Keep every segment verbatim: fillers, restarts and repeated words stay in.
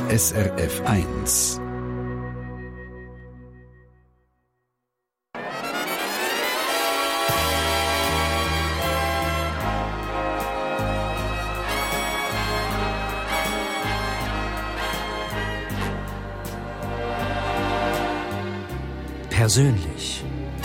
S R F eins. Persönlich.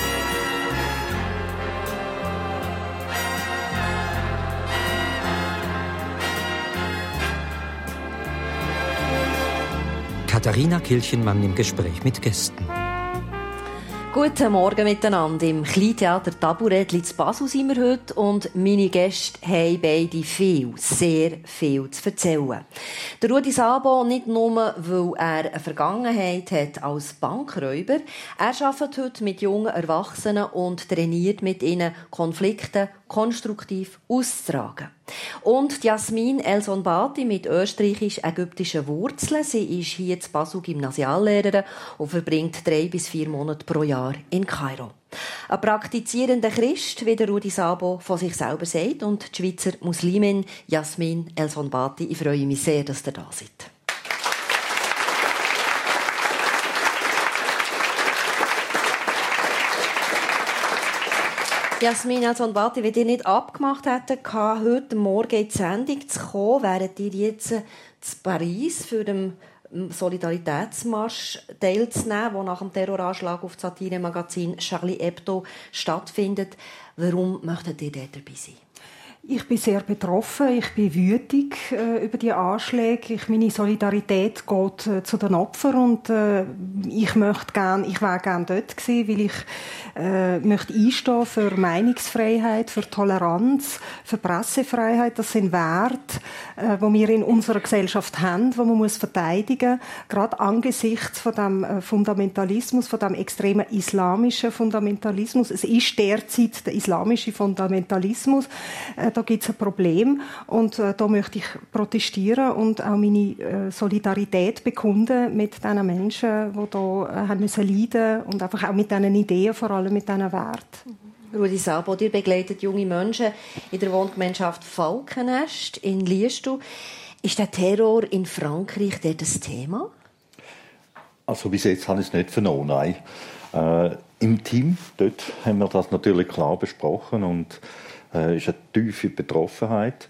Katharina Kilchenmann im Gespräch mit Gästen. Guten Morgen miteinander. Im Kleintheater Taburettli zu Basel sind wir heute und meine Gäste haben beide viel, sehr viel zu erzählen. Der Rudi Sabo nicht nur, weil er eine Vergangenheit hat als Bankräuber. Er arbeitet heute mit jungen Erwachsenen und trainiert mit ihnen, Konflikte konstruktiv auszutragen. Und Jasmin El-Sonbati mit österreichisch-ägyptischen Wurzeln. Sie ist hier in Basel Gymnasiallehrerin und verbringt drei bis vier Monate pro Jahr in Kairo. Ein praktizierender Christ, wie der Rudi Sabo von sich selber sagt, und die Schweizer Muslimin Jasmin El-Sonbati. Ich freue mich sehr, dass ihr da seid. Jasmin El-Sonbati, wenn ihr nicht abgemacht hättet, heute Morgen in die Sendung zu kommen, wäret ihr jetzt in Paris für den Solidaritätsmarsch teilzunehmen, der nach dem Terroranschlag auf das Satiremagazin Charlie Hebdo stattfindet. Warum möchtet ihr dort dabei sein? Ich bin sehr betroffen, ich bin wütig äh, über die Anschläge. Ich, meine Solidarität geht äh, zu den Opfern und äh, ich möchte gern, ich wäre gerne dort gewesen, weil ich äh, möchte einstehen für Meinungsfreiheit, für Toleranz, für Pressefreiheit. Das sind Werte, äh, die wir in unserer Gesellschaft haben, die man muss verteidigen, gerade angesichts von dem äh, Fundamentalismus, von dem extremen islamischen Fundamentalismus. Es ist derzeit der islamische Fundamentalismus. Äh, Da gibt es ein Problem und äh, da möchte ich protestieren und auch meine äh, Solidarität bekunden mit den Menschen, die da äh, haben müssen leiden und einfach auch mit diesen Ideen, vor allem mit diesen Werten. Rudi Sabo, ihr begleitet junge Menschen in der Wohngemeinschaft Falkennest in Liestal. Ist der Terror in Frankreich dort das Thema? Also bis jetzt habe ich es nicht vernommen, nein. Äh, Im Team dort haben wir das natürlich klar besprochen und Es ist eine tiefe Betroffenheit.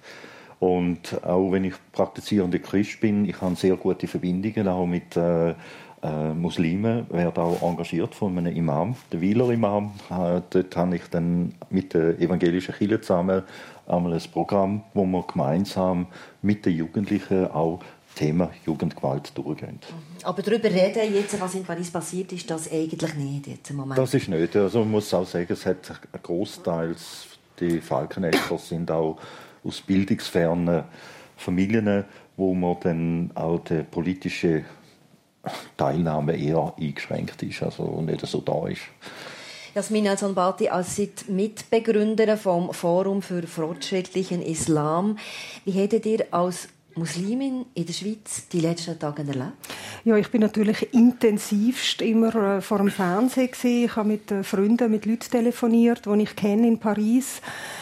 Und auch wenn ich praktizierender Christ bin, ich habe sehr gute Verbindungen auch mit äh, äh, Muslimen, werde auch engagiert von einem Imam, der Wieler Imam. Äh, dort habe ich dann mit der evangelischen Kirche zusammen einmal ein Programm, wo wir gemeinsam mit den Jugendlichen auch Thema Jugendgewalt durchgehen. Aber darüber reden, jetzt, was in Paris passiert ist, das eigentlich nicht jetzt im Moment? Das ist nicht. Also man muss auch sagen, es hat einen Großteil. Die Falkennester sind auch aus bildungsfernen Familien, wo man dann auch die politische Teilnahme eher eingeschränkt ist, also nicht so da ist. Jasmin El-Sonbati, als seid Mitbegründerin vom Forum für fortschrittlichen Islam. Wie hättet ihr als Muslimin in der Schweiz die letzten Tage erlebt? Ja, ich bin natürlich intensivst immer äh, vor dem Fernsehen gewesen. Ich habe mit äh, Freunden, mit Leuten telefoniert, die ich kenne in Paris.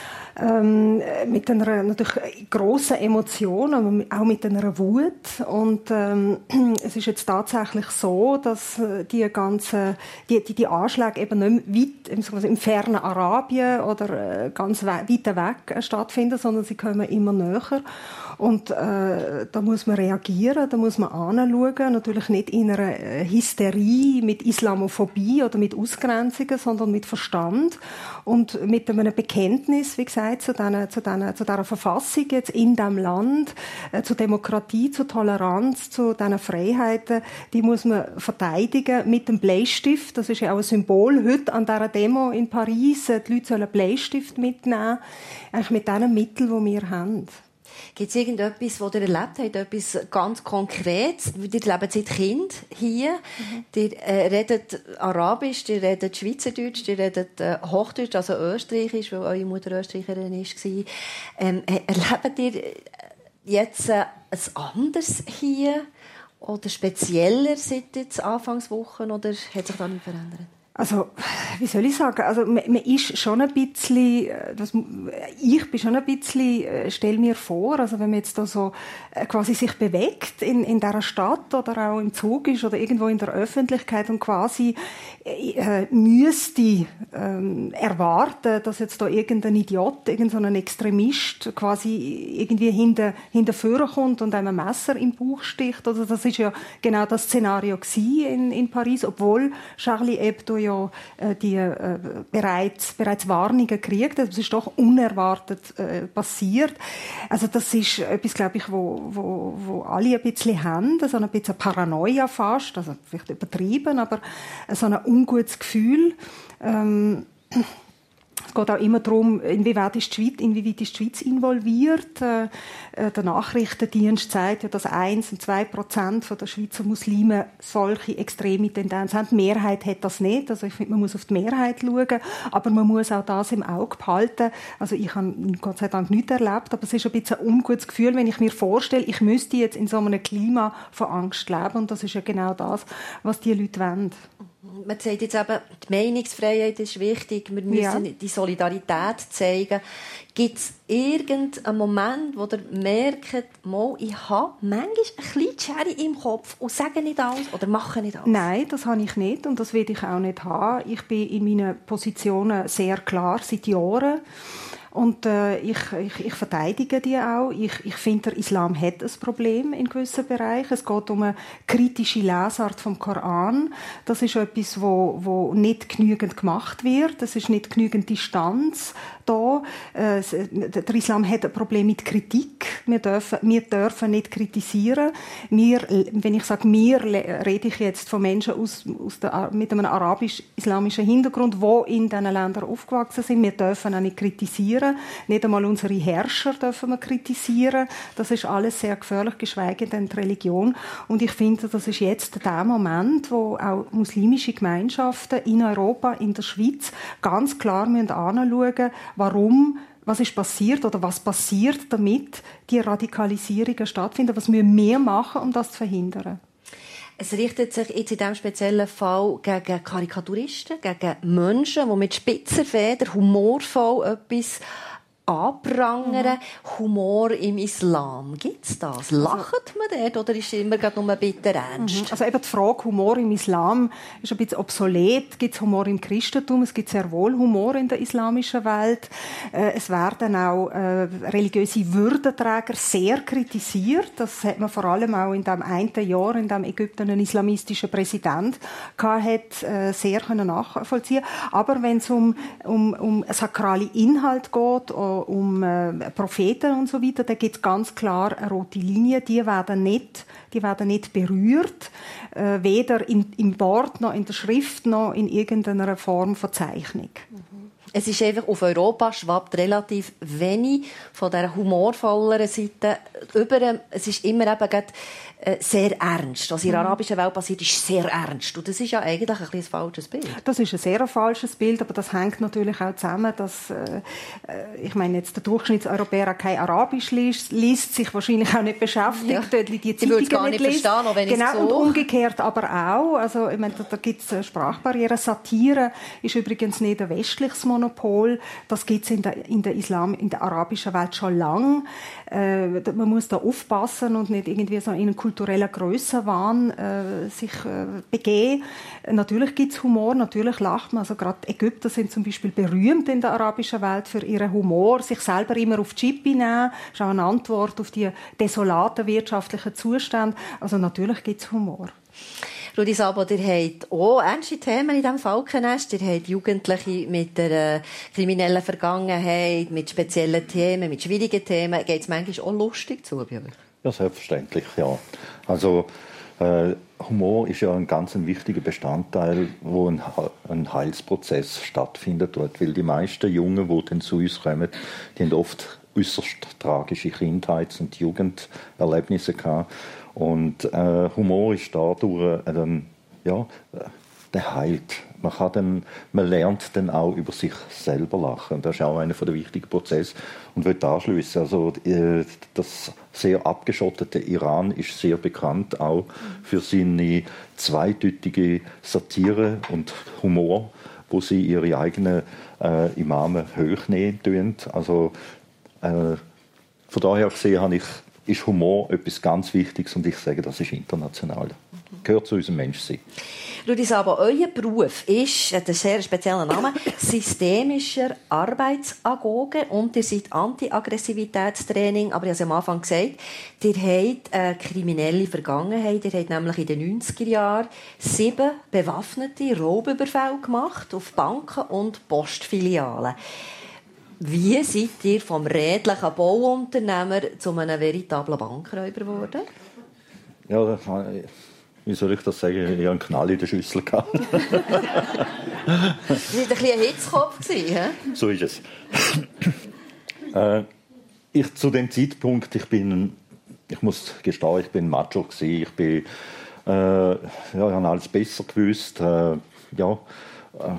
Ähm, mit einer natürlich grossen Emotion, aber auch mit einer Wut. Und ähm, es ist jetzt tatsächlich so, dass die ganzen, die, die, die Anschläge eben nicht mehr weit, im fernen Arabien oder ganz weit weg stattfinden, sondern sie kommen immer näher. Und äh, da muss man reagieren, da muss man anschauen, natürlich nicht in einer Hysterie mit Islamophobie oder mit Ausgrenzungen, sondern mit Verstand und mit einem Bekenntnis, wie gesagt, zu dieser, zu dieser, zu dieser Verfassung jetzt in diesem Land, äh, zur Demokratie, zur Toleranz, zu diesen Freiheiten, die muss man verteidigen mit dem Bleistift. Das ist ja auch ein Symbol heute an dieser Demo in Paris. Die Leute sollen Bleistift mitnehmen, eigentlich mit diesen Mitteln, die wir haben. Gibt es irgendetwas, das ihr erlebt habt, etwas ganz Konkretes? Ihr lebt seit Kind hier, mhm. ihr äh, redet Arabisch, ihr redet Schweizerdeutsch, ihr redet äh, Hochdeutsch, also Österreichisch, weil eure Mutter Österreicherin war. Ähm, erlebt ihr jetzt äh, ein anderes hier oder spezieller seit jetzt Anfangswochen oder hat sich da nichts verändert? Also, wie soll ich sagen? Also, man, man ist schon ein bisschen, das, ich bin schon ein bisschen, stell mir vor, also wenn man jetzt da so quasi sich bewegt in, in dieser Stadt oder auch im Zug ist oder irgendwo in der Öffentlichkeit und quasi äh, müsste ähm, erwarten, dass jetzt da irgendein Idiot, irgendein Extremist quasi irgendwie hinter, hinter vorne kommt und einem ein Messer im Bauch sticht. Also, das ist ja genau das Szenario gewesen in, in Paris, obwohl Charlie Hebdo ja die äh, bereits, bereits Warnungen gekriegt. Das ist doch unerwartet äh, passiert. Also das ist etwas, glaube ich, wo, wo, wo alle ein bisschen haben, so ein bisschen Paranoia fast, also vielleicht übertrieben, aber so ein ungutes Gefühl. Ähm, Es geht auch immer darum, inwieweit ist die Schweiz, inwieweit ist die Schweiz involviert. Äh, der Nachrichtendienst sagt ja, dass eins und zwei Prozent der Schweizer Muslime solche extreme Tendenzen haben. Die Mehrheit hat das nicht. Also ich finde, man muss auf die Mehrheit schauen, aber man muss auch das im Auge behalten. Also ich habe Gott sei Dank nichts erlebt, aber es ist ein bisschen ein ungutes Gefühl, wenn ich mir vorstelle, ich müsste jetzt in so einem Klima von Angst leben. Und das ist ja genau das, was die Leute wollen. Man sagt jetzt eben, die Meinungsfreiheit ist wichtig, wir müssen ja. die Solidarität zeigen. Gibt es irgendeinen Moment, wo ihr merkt, mal, ich habe manchmal ein bisschen Schere im Kopf und sage nicht alles oder mache nicht alles? Nein, das habe ich nicht und das will ich auch nicht haben. Ich bin in meinen Positionen sehr klar, seit Jahren. Und äh, ich, ich, ich verteidige die auch. Ich, ich finde, der Islam hat ein Problem in gewissen Bereichen. Es geht um eine kritische Lesart vom Koran. Das ist etwas, wo, wo nicht genügend gemacht wird. Es ist nicht genügend Distanz da. Äh, der Islam hat ein Problem mit Kritik. Wir dürfen, wir dürfen nicht kritisieren. Wir, wenn ich sage wir, rede ich jetzt von Menschen aus, aus der, mit einem arabisch-islamischen Hintergrund, die in diesen Ländern aufgewachsen sind. Wir dürfen auch nicht kritisieren. Nicht einmal unsere Herrscher dürfen wir kritisieren. Das ist alles sehr gefährlich, geschweige denn die Religion. Und ich finde, das ist jetzt der Moment, wo auch muslimische Gemeinschaften in Europa, in der Schweiz ganz klar anschauen müssen, warum, was ist passiert oder was passiert, damit die Radikalisierungen stattfinden. Was müssen wir machen, um das zu verhindern? Es richtet sich jetzt in diesem speziellen Fall gegen Karikaturisten, gegen Menschen, die mit spitzer Feder humorvoll etwas anprangern. Mhm. Humor im Islam. Gibt es das? Lacht man dort oder ist es immer nur bitter ernst? Mhm. Also eben die Frage Humor im Islam ist ein bisschen obsolet. Gibt es Humor im Christentum? Es gibt sehr wohl Humor in der islamischen Welt. Äh, es werden auch äh, religiöse Würdenträger sehr kritisiert. Das hat man vor allem auch in dem einen Jahr, in dem Ägypten einen islamistischen Präsident hat, äh, sehr können nachvollziehen. Aber wenn es um, um, um sakrale Inhalt geht, um äh, Propheten und so weiter, da gibt es ganz klar eine rote Linie. Die werden nicht, die werden nicht berührt, äh, weder in, im Wort noch in der Schrift noch in irgendeiner Form von Zeichnung. Mhm. Es ist einfach, auf Europa schwappt relativ wenig von dieser humorvolleren Seite über. Es ist immer eben gerade, äh, sehr ernst. Was in der arabischen Welt passiert, ist sehr ernst. Und das ist ja eigentlich ein, ein falsches Bild. Das ist ein sehr falsches Bild, aber das hängt natürlich auch zusammen, dass, äh, ich meine, jetzt der Durchschnittseuropäer kein Arabisch liest, liest sich wahrscheinlich auch nicht beschäftigt, ja. dort die Zeitungen nicht, nicht liest. Verstehen, auch wenn genau, so. Und umgekehrt aber auch. Also, ich meine, da, da gibt es Sprachbarrieren. Satire ist übrigens nicht ein westliches Monopol. Das gibt es in der, in der Islam, in der arabischen Welt schon lange. Äh, man muss da aufpassen und nicht irgendwie so in einen kulturellen Grössenwahn äh, sich äh, begeben. Natürlich gibt es Humor, natürlich lacht man. Also gerade Ägypter sind zum Beispiel berühmt in der arabischen Welt für ihren Humor, sich selber immer auf die Schippe nehmen. Das ist auch eine Antwort auf die desolaten wirtschaftlichen Zustände. Also natürlich gibt es Humor. Rudi Sabo, ihr habt auch ernste Themen in diesem Falkennest. Ihr habt Jugendliche mit einer kriminellen Vergangenheit, mit speziellen Themen, mit schwierigen Themen. Geht es manchmal auch lustig zu bei euch? Ja, selbstverständlich, ja. Also äh, Humor ist ja ein ganz ein wichtiger Bestandteil, wo ein, ein Heilsprozess stattfindet dort, weil die meisten Jungen, die dann zu uns kommen, die haben oft äußerst tragische Kindheits- und Jugenderlebnisse gehabt. Und äh, Humor ist dadurch äh, ja, der heilt. Man, kann dann, man lernt dann auch über sich selber lachen. Das ist auch einer der wichtigen Prozesse. Und ich will anschliessen, also das sehr abgeschottete Iran ist sehr bekannt auch für seine zweideutige Satire und Humor, wo sie ihre eigenen äh, Imame hochnehmen. Also äh, von daher gesehen habe ich, ist Humor etwas ganz Wichtiges und ich sage, das ist international. Mhm. Gehört zu unserem Menschsein. Rudi Sabo, euer Beruf ist, hat einen sehr speziellen Namen, systemischer Arbeitsagoge und ihr seid Anti-Aggressivitätstraining, aber ich habe es am Anfang gesagt, ihr habt eine kriminelle Vergangenheit, ihr habt nämlich in den neunziger Jahren sieben bewaffnete Raubüberfälle gemacht auf Banken und Postfilialen. Wie seid ihr vom redlichen Bauunternehmer zu einem veritablen Bankräuber geworden? Ja, das, wie soll ich das sagen? Ich hatte einen Knall in der Schüssel. Sie waren ein bisschen ein Hitzkopf. He? So ist es. äh, ich, zu dem Zeitpunkt, ich bin, ich muss gestehen, ich bin ein Macho gewesen. Ich bin, äh, ja, ich habe alles besser gewusst. Äh, ja, äh,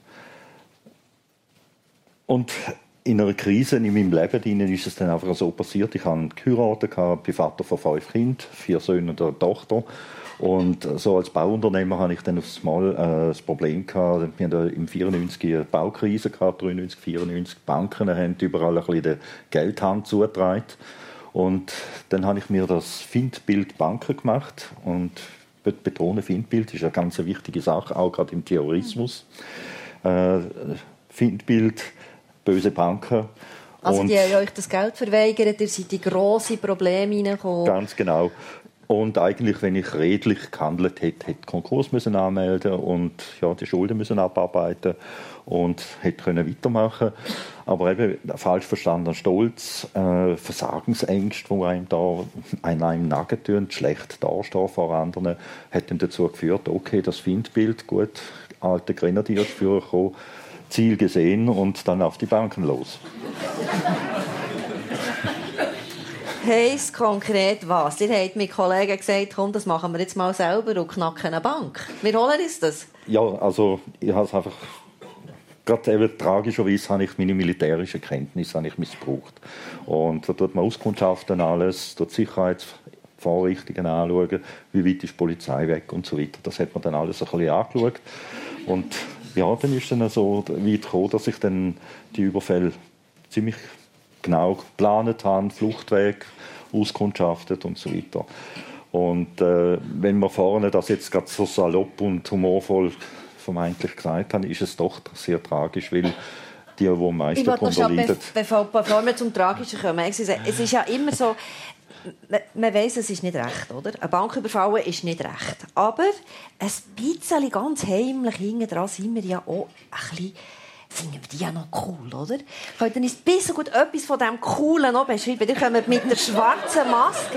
und in einer Krise in meinem Leben ist es dann einfach so passiert. Ich habe geheiratet, bin Vater von fünf Kindern, vier Söhne und eine Tochter. Und so als Bauunternehmer hatte ich dann aufs Mal äh, das Problem gehabt. Wir hatten im vierundneunzig eine Baukrise gehabt, dreiundneunzig, vierundneunzig. Die Banken haben überall ein bisschen die Geldhand zugetragen. Und dann habe ich mir das Feindbild Banken gemacht. Und ich betone, Feindbild ist eine ganz wichtige Sache, auch gerade im Terrorismus. Äh, Feindbild, böse Banken. Also und die haben euch das Geld verweigert, ihr seid in grosse Probleme hineingekommen. Ganz genau. Und eigentlich, wenn ich redlich gehandelt hätte, hätte Konkurs müssen anmelden und ja, die Schulden müssen abarbeiten und hätte können weitermachen. Aber eben falsch verstandener Stolz, äh, Versagensängste, die einem da an einem nagen tun, schlecht dastehen vor anderen, hat dann dazu geführt, okay, das Feindbild, gut, alte Grenadierführer gekommen, Ziel gesehen und dann auf die Banken los. Heisst konkret was? Ihr habt mit Kollegen gesagt, komm, das machen wir jetzt mal selber und knacken eine Bank. Wir holen uns das. Ja, also ich habe es einfach, gerade eben tragischerweise habe ich meine militärischen Kenntnisse habe ich missbraucht. Und da tut man Auskundschaften alles, tut Sicherheitsvorrichtungen anschauen, wie weit ist die Polizei weg und so weiter. Das hat man dann alles ein bisschen angeschaut. Und ja, dann ist es so weit gekommen, dass ich dann die Überfälle ziemlich genau geplant habe, Fluchtweg auskundschaftet und so weiter. Und äh, wenn wir vorne das jetzt gerade so salopp und humorvoll vermeintlich gesagt haben, ist es doch sehr tragisch, weil die, die am meisten darunter leiden. Bevor, bevor wir zum Tragischen kommen, es ist ja immer so, man, man weiss, es ist nicht recht, oder? Ein Banküberfall ist nicht recht. Aber ein bisschen ganz heimlich hinten dran sind wir ja auch ein bisschen, finden wir die ja noch cool, oder? Könnt ihr uns ein bisschen gut etwas von diesem Coolen noch beschreiben? Ihr kommt mit der schwarzen Maske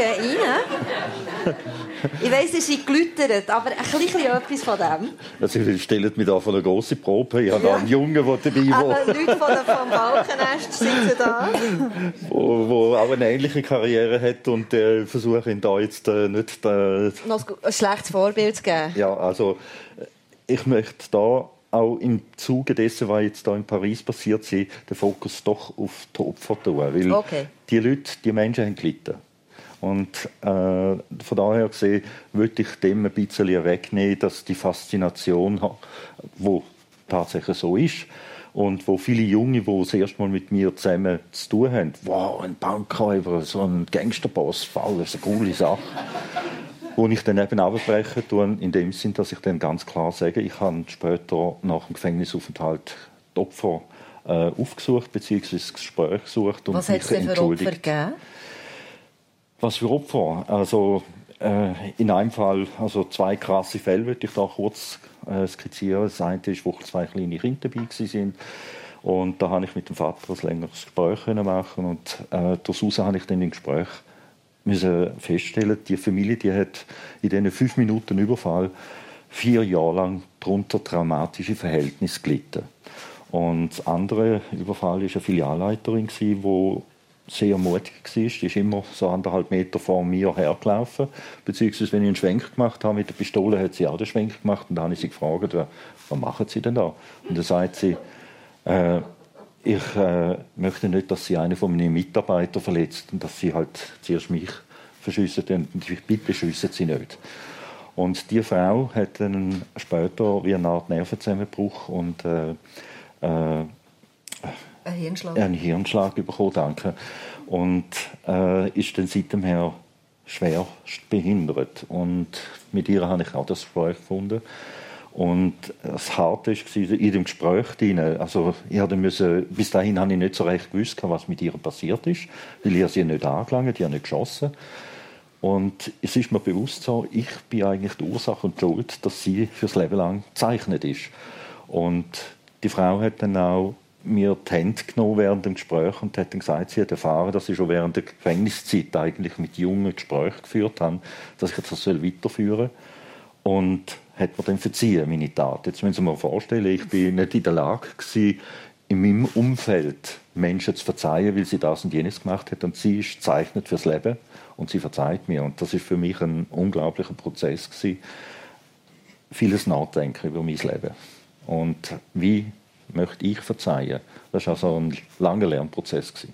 rein. Ich weiss, ihr seid geläutert, aber ein bisschen etwas von dem. Also, ihr stellt mich da von einer grossen Probe. Ich habe ja da einen Jungen, der dabei ist. Aber Leute von der, vom Balkennest sitzen da. Wo, wo auch eine ähnliche Karriere hat und äh, versuche ihn da jetzt äh, nicht... Äh, noch ein schlechtes Vorbild zu geben. Ja, also ich möchte da auch im Zuge dessen, was jetzt hier in Paris passiert ist, den Fokus doch auf die Opfer tun. Weil okay. Die Leute, die Menschen haben gelitten. Und äh, von daher gesehen, würde ich dem ein bisschen wegnehmen, dass die Faszination, die tatsächlich so ist, und wo viele Junge, die das erste Mal mit mir zusammen zu tun haben, wow, ein Bankräuber, so ein Gangsterboss-Fall, das ist eine coole Sache. Wo ich dann eben abbrechen tue, in dem Sinn, dass ich dann ganz klar sage, ich habe später nach dem Gefängnisaufenthalt die Opfer äh, aufgesucht, beziehungsweise das Gespräch gesucht und was mich entschuldigt. Was hat es denn für Opfer gegeben? Was für Opfer? Also äh, in einem Fall, also zwei krasse Fälle würde ich da kurz äh, skizzieren. Das eine ist, wo zwei kleine Kinder dabei waren. Und da habe ich mit dem Vater ein längeres Gespräch machen und äh, daraus habe ich dann im Gespräch müssen feststellen, die Familie, die hat in diesen fünf Minuten Überfall vier Jahre lang darunter traumatische Verhältnisse gelitten. Und das andere Überfall war eine Filialleiterin, die sehr mutig war. Die ist immer so anderthalb Meter vor mir hergelaufen. Beziehungsweise, wenn ich einen Schwenk gemacht habe mit der Pistole, hat sie auch den Schwenk gemacht. Und dann habe ich sie gefragt, was machen Sie denn da? Und dann sagt sie, äh, ich äh, möchte nicht, dass sie einen von meinen Mitarbeitern verletzt und dass sie halt zuerst mich verschiessen. Und ich bitte, schiessen Sie nicht. Und die Frau hat dann später wie eine Art Nervenzusammenbruch und äh, äh, Ein Hirnschlag. einen Hirnschlag bekommen, danke. Und äh, ist dann seitdem her schwer behindert. Und mit ihr habe ich auch das Gespräch gefunden. Und das Harte war in dem Gespräch drin. Also ich musste, bis dahin habe ich nicht so recht gewusst, was mit ihr passiert ist, weil ich sie nicht angelangt, ich habe nicht geschossen. Und es ist mir bewusst so, ich bin eigentlich die Ursache und die Schuld, dass sie fürs Leben lang gezeichnet ist. Und die Frau hat dann auch mir die Hände genommen während dem Gespräch und hat dann gesagt, sie hat erfahren, dass ich schon während der Gefängniszeit eigentlich mit jungen Gesprächen geführt habe, dass ich das weiterführen soll. Und hat mir dann verziehen, meine Tat. Jetzt müssen Sie sich mal vorstellen, ich bin nicht in der Lage gewesen, in meinem Umfeld Menschen zu verzeihen, weil sie das und jenes gemacht hat. Und sie ist gezeichnet fürs Leben und sie verzeiht mir. Und das ist für mich ein unglaublicher Prozess gewesen. Vieles Nachdenken über mein Leben. Und wie möchte ich verzeihen? Das war also ein langer Lernprozess gewesen.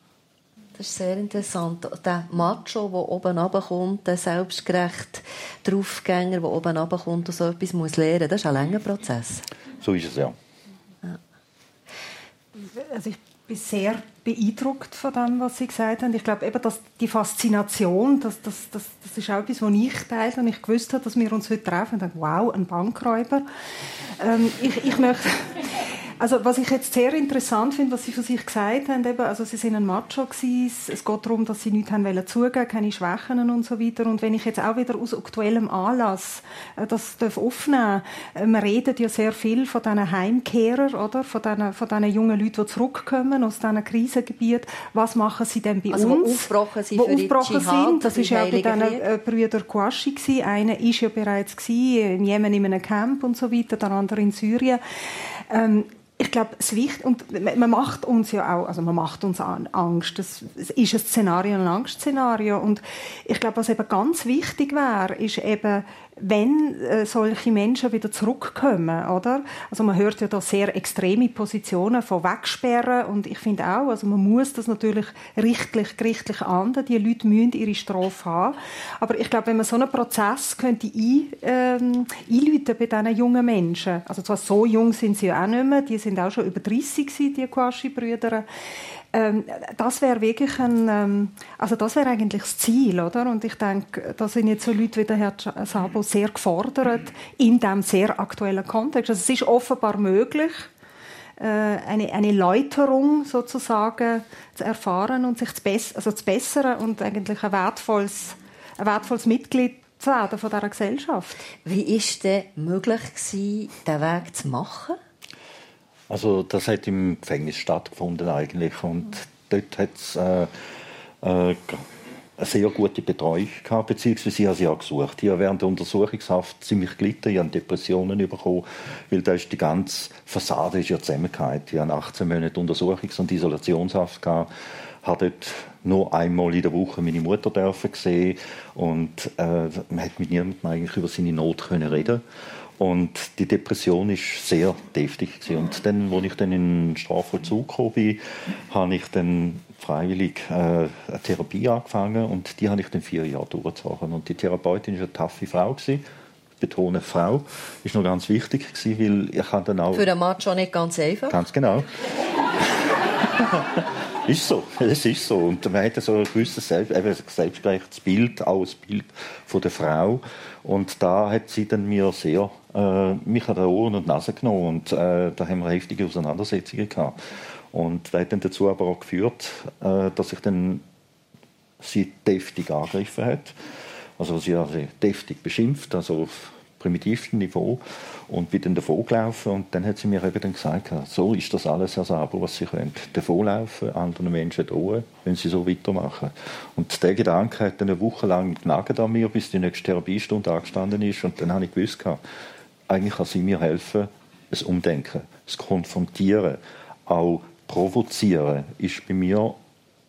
Das ist sehr interessant. Der Macho, der oben runterkommt, der selbstgerechte Draufgänger, der oben runterkommt und so etwas muss lernen, das ist ein langer Prozess. So ist es, ja. ja. Also ich bin sehr beeindruckt von dem, was Sie gesagt haben. Ich glaube, eben, dass die Faszination, das, das, das, das ist auch etwas, was ich teile und ich gewusst habe, dass wir uns heute treffen und denke, wow, ein Bankräuber. Ähm, ich, ich möchte... Also was ich jetzt sehr interessant finde, was Sie von sich gesagt haben, eben, also Sie sind ein Macho gewesen, es geht darum, dass Sie nichts haben wollen zugeben, keine Schwächen und so weiter. Und wenn ich jetzt auch wieder aus aktuellem Anlass äh, das aufnehmen darf, äh, man redet ja sehr viel von diesen Heimkehrern, oder? Von diesen, von diesen jungen Leuten, die zurückkommen aus diesen Krisengebieten. Was machen sie denn bei also, uns? Die aufgebrochen sind die für aufgebrochen Dschihad, sind. Das ist ja auch bei diesen äh, Brüdern Kouachi gewesen. Einer ist ja bereits gewesen, in Jemen in einem Camp und so weiter, der andere in Syrien. Ähm, Ich glaube, es wichtig, und man macht uns ja auch, also man macht uns Angst. Das ist ein Szenario, ein Angstszenario. Und ich glaube, was eben ganz wichtig wäre, ist eben, wenn äh, solche Menschen wieder zurückkommen, oder? Also man hört ja da sehr extreme Positionen von Wegsperren und ich finde auch, also man muss das natürlich richtlich, gerichtlich ahnden. Die Leute müssen ihre Strafe haben. Aber ich glaube, wenn man so einen Prozess könnte ein, ähm, einläuten bei diesen jungen Menschen, also zwar so jung sind sie ja auch nicht mehr, die sind auch schon über dreissig gewesen, die Kouachi-Brüder. Ähm, das wäre wirklich ein, ähm, also das wäre eigentlich das Ziel, oder? Und ich denke, da sind jetzt so Leute wie der Herr Szabo sehr gefordert in diesem sehr aktuellen Kontext. Also es ist offenbar möglich, äh, eine, eine Läuterung sozusagen zu erfahren und sich zu, bess- also zu bessern und eigentlich ein wertvolles, ein wertvolles Mitglied zu werden von dieser Gesellschaft. Wie war es denn möglich gewesen, diesen Weg zu machen? Also das hat im Gefängnis stattgefunden eigentlich und dort hat es äh, äh, eine sehr gute Betreuung gehabt, beziehungsweise ich habe sie auch gesucht. Ich habe während der Untersuchungshaft ziemlich gelitten, ich habe Depressionen bekommen, weil da ist die ganze Fassade ist ja zusammengefallen. Ich habe achtzehn Monate Untersuchungs- und Isolationshaft gehabt, habe dort nur einmal in der Woche meine Mutter dürfen sehen und äh, man hat mit niemandem eigentlich über seine Not können reden. Und die Depression war sehr deftig. Und dann, als ich dann in den Strafvollzug gekommen bin, habe ich dann freiwillig äh, eine Therapie angefangen und die habe ich dann vier Jahre durchgezogen. Und die Therapeutin war eine taffe Frau. Ich betone Frau. Das war noch ganz wichtig, weil ich habe dann auch... Für einen Mann schon nicht ganz einfach. Ganz genau. Ist so, es ist so. Und man hat so ein gewisses Selbst, eben selbstgerechtes Bild, auch das Bild von der Frau. Und da hat sie dann mir sehr äh, mich an die Ohren und Nase genommen und äh, da haben wir heftige Auseinandersetzungen gehabt. Und das hat dann dazu aber auch geführt, äh, dass ich dann sie deftig angegriffen hat. Also sie hat sie deftig beschimpft, also auf primitivsten Niveau, und bin dann davongelaufen und dann hat sie mir eben dann gesagt, so ist das alles, Herr Szabo, was Sie können. Davonlaufen, anderen Menschen drohen, wenn sie so weitermachen. Und der Gedanke hat dann eine Woche lang genagt an mir, bis die nächste Therapiestunde angestanden ist und dann habe ich gewusst, eigentlich kann sie mir helfen, das Umdenken, das Konfrontieren, auch provozieren, ist bei mir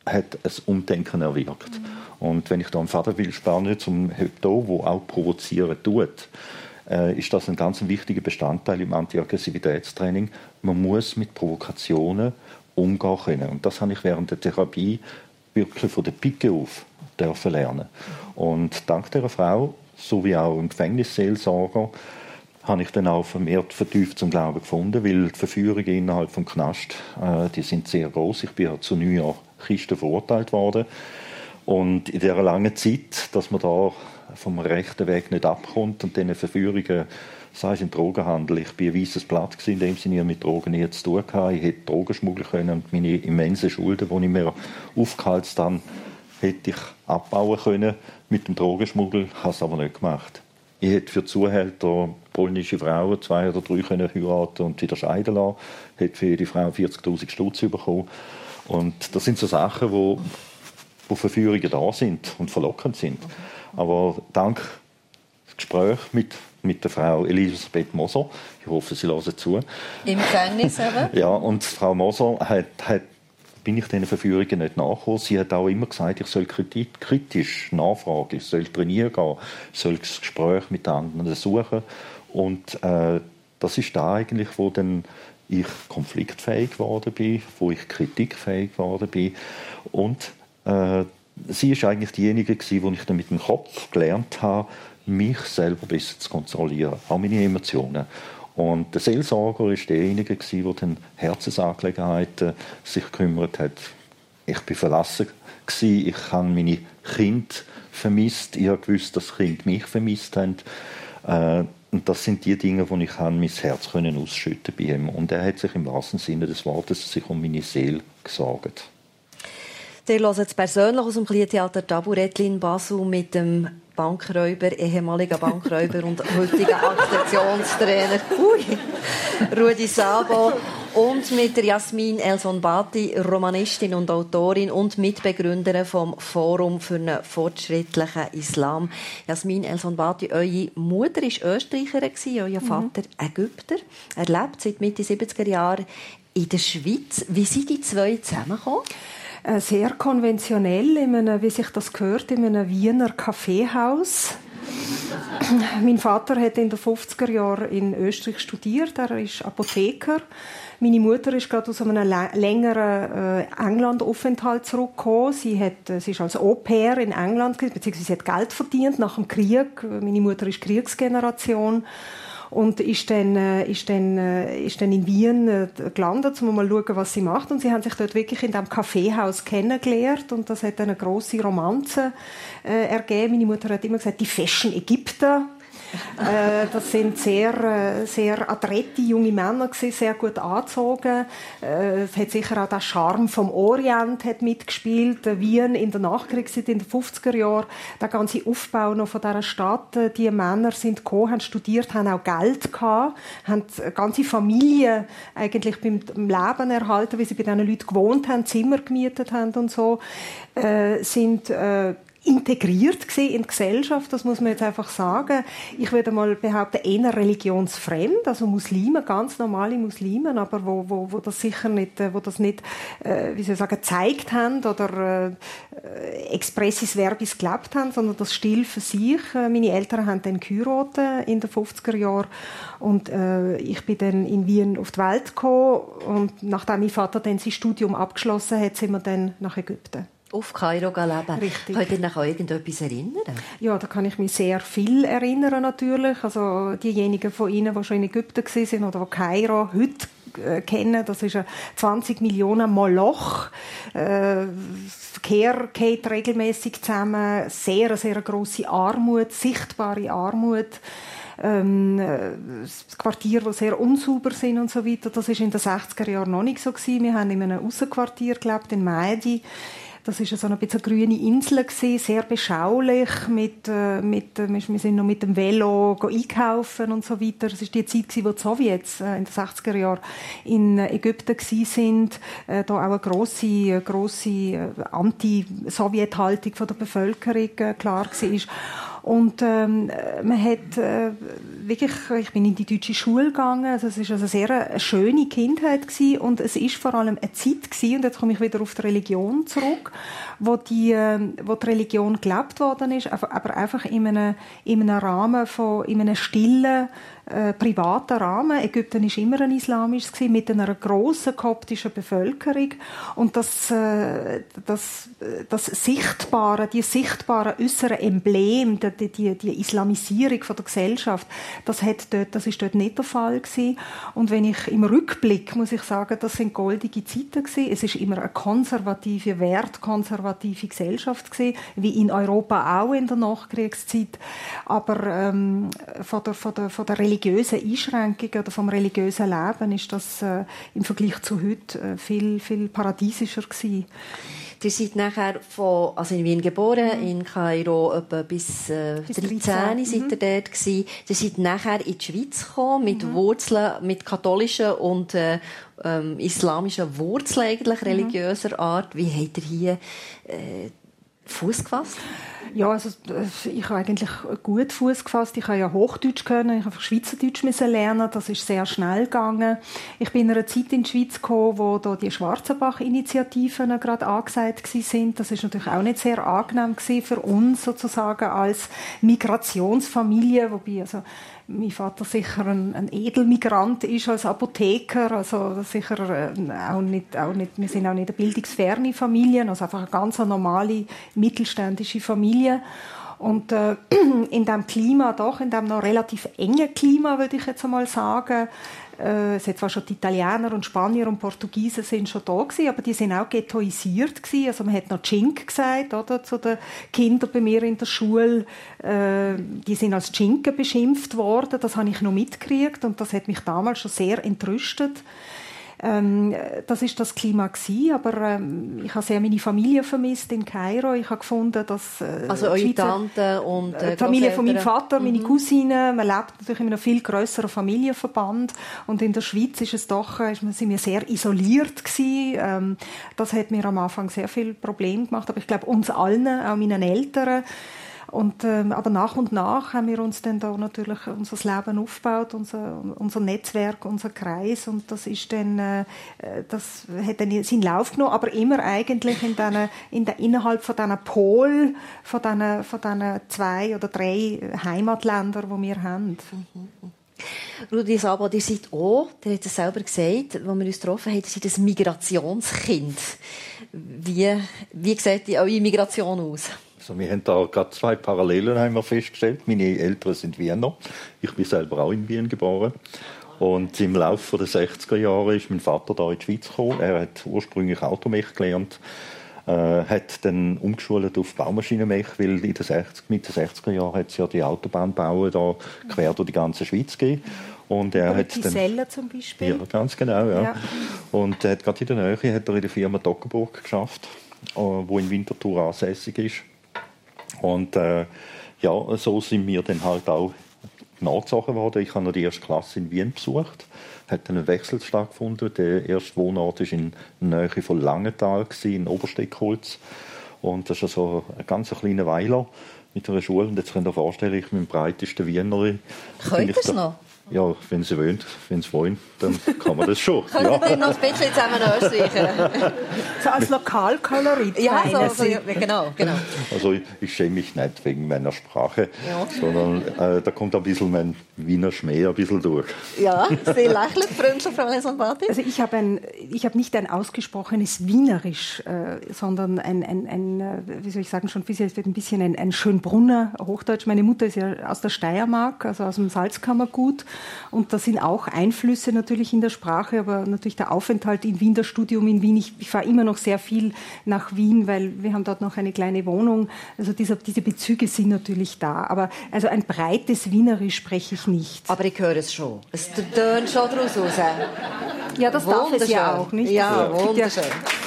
hat ein Umdenken erwirkt. Mhm. Und wenn ich da einen Faden will spannen zum Hepto, wo auch provozieren tut, äh, ist das ein ganz wichtiger Bestandteil im Antiaggressivitätstraining. Man muss mit Provokationen umgehen können. Und das habe ich während der Therapie wirklich von der Pike auf dürfen lernen. Und dank dieser Frau, so wie auch im Gefängnisseelsorger, habe ich dann auch vermehrt vertieft zum Glauben gefunden, weil die Verführungen innerhalb des Knast, äh, die sind sehr groß. Ich bin ja zu neun Jahren Kisten verurteilt worden. Und in dieser langen Zeit, dass man da vom rechten Weg nicht abkommt und diese Verführungen, sei es im Drogenhandel, ich war ein weisses Blatt, in dem Sinne mit Drogen nie zu tun hatte. Ich hätte Drogen schmuggeln können und meine immensen Schulden, die ich mir aufgehalten habe, hätte ich abbauen können mit dem Drogenschmuggel, habe es aber nicht gemacht. Ich hätte für Zuhälter polnische Frauen zwei oder drei können heiraten und wieder scheiden lassen. Ich hätte für jede Frau vierzigtausend Stutz bekommen. Und das sind so Sachen, wo, wo Verführungen da sind und verlockend sind. Aber dank des Gesprächs mit, mit der Frau Elisabeth Moser, ich hoffe, Sie hören zu. Im Gefängnis eben? Ja, und Frau Moser hat, hat bin ich diesen Verführungen nicht nachgekommen. Sie hat auch immer gesagt, ich soll kritisch nachfragen, ich soll trainieren gehen, ich soll das Gespräch mit anderen suchen. Und äh, das ist da eigentlich, wo dann ich konfliktfähig geworden bin, wo ich kritikfähig geworden bin. Und äh, sie ist eigentlich diejenige gewesen, wo ich dann mit dem Kopf gelernt habe, mich selber besser zu kontrollieren, auch meine Emotionen. Und der Seelsorger war derjenige, der dann Herzensangelegenheiten sich gekümmert hat. Ich war verlassen, ich habe meine Kinder vermisst, ich habe gewusst, dass die Kinder mich vermisst haben. Und das sind die Dinge, wo ich mein Herz ausschütten bei ihm. Und er hat sich im wahrsten Sinne des Wortes sich um meine Seele gesorgt. Ihr hört jetzt persönlich aus dem Kleintheater Taburettli in Basel mit dem Bankräuber, ehemaliger Bankräuber und heutiger Aktionstrainer Rudi Sabo und mit der Jasmin Elson-Bati, Romanistin und Autorin und Mitbegründerin vom Forum für einen fortschrittlichen Islam. Jasmin Elson-Bati, eure Mutter war Österreicherin, euer Vater mhm. Ägypter. Er lebt seit Mitte siebziger Jahre in der Schweiz. Wie sind die zwei zusammengekommen? Sehr konventionell, in einem, wie sich das gehört, in einem Wiener Kaffeehaus. Mein Vater hat in den fünfziger Jahren in Österreich studiert, er ist Apotheker. Meine Mutter ist gerade aus einem längeren äh, England-Aufenthalt zurückgekommen. Sie, hat, sie ist als Au-pair in England, beziehungsweise sie hat Geld verdient nach dem Krieg. Meine Mutter ist Kriegsgeneration. Und ist dann, ist dann, ist dann in Wien gelandet, um mal zu schauen, was sie macht. Und sie haben sich dort wirklich in diesem Kaffeehaus kennengelernt. Und das hat eine grosse Romanze äh, ergeben. Meine Mutter hat immer gesagt, die feschen Ägypter. äh, das sind sehr, sehr adrette junge Männer gewesen, sehr gut angezogen. Äh, es hat sicher auch der Charme vom Orient hat mitgespielt. Wien in der Nachkriegszeit, in den fünfziger Jahren, der ganze Aufbau noch von dieser Stadt. Die Männer sind gekommen, haben studiert, haben auch Geld gehabt, haben eine ganze Familie eigentlich beim Leben erhalten, wie sie bei diesen Leuten gewohnt haben, Zimmer gemietet haben und so, äh, sind äh, integriert gewesen in die Gesellschaft, das muss man jetzt einfach sagen. Ich würde mal behaupten, eher religionsfremd, also Muslime, ganz normale Muslime, aber wo, wo, wo das sicher nicht, wo das nicht, äh, wie soll ich sagen, gezeigt haben oder äh, expressis verbis gelebt haben, sondern das still für sich. Meine Eltern haben dann geheiratet in den fünfziger Jahren und äh, ich bin dann in Wien auf die Welt gekommen und nachdem mein Vater dann sein Studium abgeschlossen hat, sind wir dann nach Ägypten. Auf Kairo leben. Richtig. Könnt ihr euch an irgendetwas erinnern? Ja, da kann ich mich sehr viel erinnern natürlich. Also diejenigen von Ihnen, die schon in Ägypten waren oder die Kairo heute äh, kennen, das ist ein zwanzig Millionen Moloch. Äh, Verkehr geht regelmäßig zusammen. Sehr, sehr grosse Armut, sichtbare Armut. Ähm, das Quartier, die sehr unsauber sind und so weiter. Das war in den sechziger Jahren noch nicht so gewesen. Wir haben in einem Aussenquartier gelebt, in Maedi. Das war so ein bisschen eine grüne Insel, sehr beschaulich. Mit, mit, wir sind noch mit dem Velo einkaufen und so weiter. Das war die Zeit, wo die Sowjets in den sechziger Jahren in Ägypten waren. Da auch eine grosse, grosse Anti-Sowjet-Haltung von der Bevölkerung klar war. Und ähm, man hat äh, wirklich, ich bin in die deutsche Schule gegangen, also es ist also sehr eine schöne Kindheit gewesen, und es ist vor allem eine Zeit gewesen, und jetzt komme ich wieder auf die Religion zurück, wo die, äh, wo die Religion gelebt worden ist, aber einfach in einem, in einem Rahmen von, in einem stillen, Äh, privaten Rahmen. Ägypten war immer ein islamisches gewesen, mit einer grossen koptischen Bevölkerung, und das, äh, das, das sichtbare, die sichtbaren äußeren Embleme, die, die, die Islamisierung von der Gesellschaft, das, hat dort, das ist dort nicht der Fall gewesen. Und wenn ich im Rückblick, muss ich sagen, das sind goldige Zeiten gewesen. Es ist immer eine konservative, wertkonservative Gesellschaft gewesen, wie in Europa auch in der Nachkriegszeit, aber ähm, von der, von der, von der Religion religiösen Einschränkungen oder vom religiösen Leben ist das äh, im Vergleich zu heute äh, viel, viel paradiesischer gewesen. Ihr seid nachher von, also in Wien geboren, mhm. in Kairo etwa bis, äh, bis dreizehn seid ihr dort gewesen. Ihr seid nachher in die Schweiz gekommen, mit mhm. Wurzeln, mit katholischen und äh, ähm, islamischen Wurzeln eigentlich, religiöser mhm. Art. Wie habt ihr hier äh, Fuß gefasst? Ja, also ich habe eigentlich gut Fuß gefasst. Ich habe ja Hochdeutsch können, ich habe Schweizerdeutsch müssen lernen. Das ist sehr schnell gegangen. Ich bin in einer Zeit in die Schweiz gekommen, wo da die Schwarzenbach-Initiativen gerade angesagt sind. Das ist natürlich auch nicht sehr angenehm gewesen für uns sozusagen als Migrationsfamilie, wobei also mein Vater sicher ein, ein Edelmigrant ist als Apotheker, also sicher äh, auch nicht, auch nicht, wir sind auch nicht eine bildungsferne Familie, also einfach eine ganz normale mittelständische Familie. Und äh, in dem Klima, doch, in dem noch relativ engen Klima, würde ich jetzt einmal sagen, äh, es hat zwar schon die Italiener und Spanier und Portugiesen sind schon da gewesen, aber die sind auch ghettoisiert gewesen. Also man hat noch Chink gesagt, oder, zu den Kindern bei mir in der Schule. Äh, die sind als Chinken beschimpft worden, das habe ich noch mitgekriegt, und das hat mich damals schon sehr entrüstet. Ähm, das ist das Klima gewesen, aber ähm, ich habe sehr meine Familie vermisst in Kairo. Ich habe gefunden, dass äh, also eure Tante und äh, die Familie von meinem Vater, meine mhm. Cousine, man lebt natürlich in einem viel grösseren Familienverband, und in der Schweiz ist es doch, ist, sind wir sehr isoliert gewesen. Ähm, das hat mir am Anfang sehr viel Probleme gemacht, aber ich glaube uns allen, auch meinen Eltern. Und, ähm, aber nach und nach haben wir uns dann da natürlich unser Leben aufgebaut, unser, unser Netzwerk, unser Kreis, und das ist dann, äh, das hat dann seinen Lauf genommen, aber immer eigentlich in den, in den, innerhalb von diesen Pol, von diesen, von diesen zwei oder drei Heimatländern, die wir haben. Mhm. Rudi Sabo, ihr seid auch, ihr habt es selber gesagt, als wir uns getroffen haben, ihr seid ein Migrationskind. Wie, wie sieht eure Migration aus? Also wir haben da gerade zwei Parallelen haben wir festgestellt. Meine Eltern sind Wiener. Ich bin selber auch in Wien geboren. Und im Laufe der sechziger Jahre ist mein Vater da in die Schweiz gekommen. Er hat ursprünglich Automech gelernt, äh, hat dann umgeschult auf Baumaschinenmech, weil in den sechziger, Mitte sechziger Jahren hat es ja die Autobahnbauen da quer durch die ganze Schweiz gegeben. Und er hat die dann, Selle zum Beispiel. Ja, ganz genau. Ja. Ja. Und er hat gerade in der Nähe hat er in der Firma Toggenburg geschafft, wo in Winterthur ansässig ist. Und äh, ja, so sind wir dann halt auch nachgezogen worden. Ich habe noch die erste Klasse in Wien besucht, hat dann einen Wechsel stattgefunden. Der erste Wohnort war in der Nähe von Langenthal, in Obersteckholz. Und das ist also ein ganz kleiner Weiler mit einer Schule. Und jetzt könnt ihr euch vorstellen, ich bin im breitesten Wiener. Könnt ihr es noch? Ja, wenn sie wollen, wenn sie wollen, dann kann man das schon. Können ja. wir noch ein bisschen zusammen anstreichen? So als Lokalkolorit. Ja, so, so, genau, genau. Also ich, ich schäme mich nicht wegen meiner Sprache, ja. sondern äh, da kommt ein bisschen mein Wiener Schmäh ein bisschen durch. Ja, Sie lächeln freundlich, Frau Leson-Bati. Also ich habe ein, ich habe nicht ein ausgesprochenes Wienerisch, äh, sondern ein, ein, ein, wie soll ich sagen, schon ein bisschen ein, ein Schönbrunner Hochdeutsch. Meine Mutter ist ja aus der Steiermark, also aus dem Salzkammergut. Und da sind auch Einflüsse natürlich in der Sprache, aber natürlich der Aufenthalt in Wien, das Studium in Wien. Ich, ich fahre immer noch sehr viel nach Wien, weil wir haben dort noch eine kleine Wohnung. Also diese, diese Bezüge sind natürlich da. Aber also ein breites Wienerisch spreche ich nicht. Aber ich höre es schon. Es tönt schon daraus raus. Ja, das darf es ja auch, nicht? Ja, ja. Wunderschön.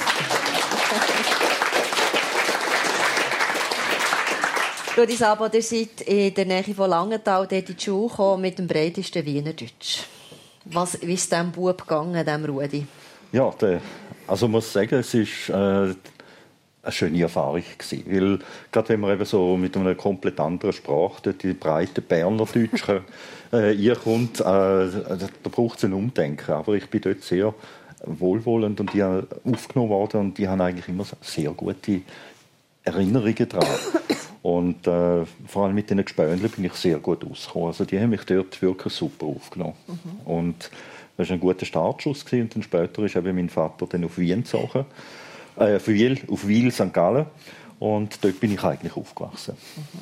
Rudi Sabo, ihr seid in der Nähe von Langenthal dort in die Schule gekommen mit dem breitesten Wienerdeutsch. Was wie ist diesem Bub gegangen, dem Rudi? Ja, der, also ich muss sagen, es ist, äh, eine schöne Erfahrung gewesen. Weil, gerade wenn man eben so mit einer komplett anderen Sprache, die breite Berner Deutsch, äh, kommt, äh, da braucht es ein Umdenken. Aber ich bin dort sehr wohlwollend und die haben aufgenommen worden und die haben eigentlich immer sehr gute Erinnerungen daran. Und äh, vor allem mit den Gespönchen bin ich sehr gut ausgekommen. Also die haben mich dort wirklich super aufgenommen. Mhm. Und das war ein guter Startschuss gewesen. Und dann später ist eben mein Vater dann auf Wien gezogen. Äh, auf Wiel, auf Wiel, Sankt Gallen. Und dort bin ich eigentlich aufgewachsen.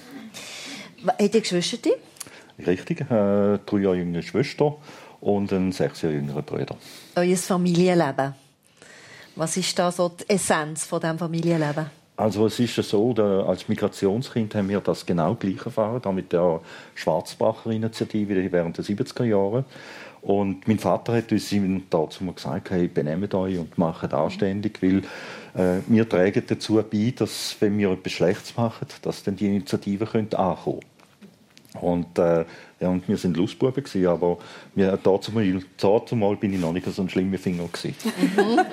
Mhm. Habt ihr Geschwister? Richtig, äh, drei Jahre jüngere Schwester und einen sechs Jahre jüngeren Bruder. Euer Familienleben. Was ist da so die Essenz von diesem Familienleben? Also es ist so, da, als Migrationskind haben wir das genau gleich erfahren, da mit der Schwarzbacher Initiative während der siebziger Jahre. Und mein Vater hat uns dazu mal gesagt, hey, benehmt euch und macht anständig, weil äh, wir tragen dazu bei, dass, wenn wir etwas Schlechtes machen, dass dann die Initiative könnte ankommen. Und, äh, ja, und wir waren Lustbuben, aber wir, dazu, mal, dazu mal bin ich noch nicht so ein schlimmer Finger gewesen. Mhm, mhm.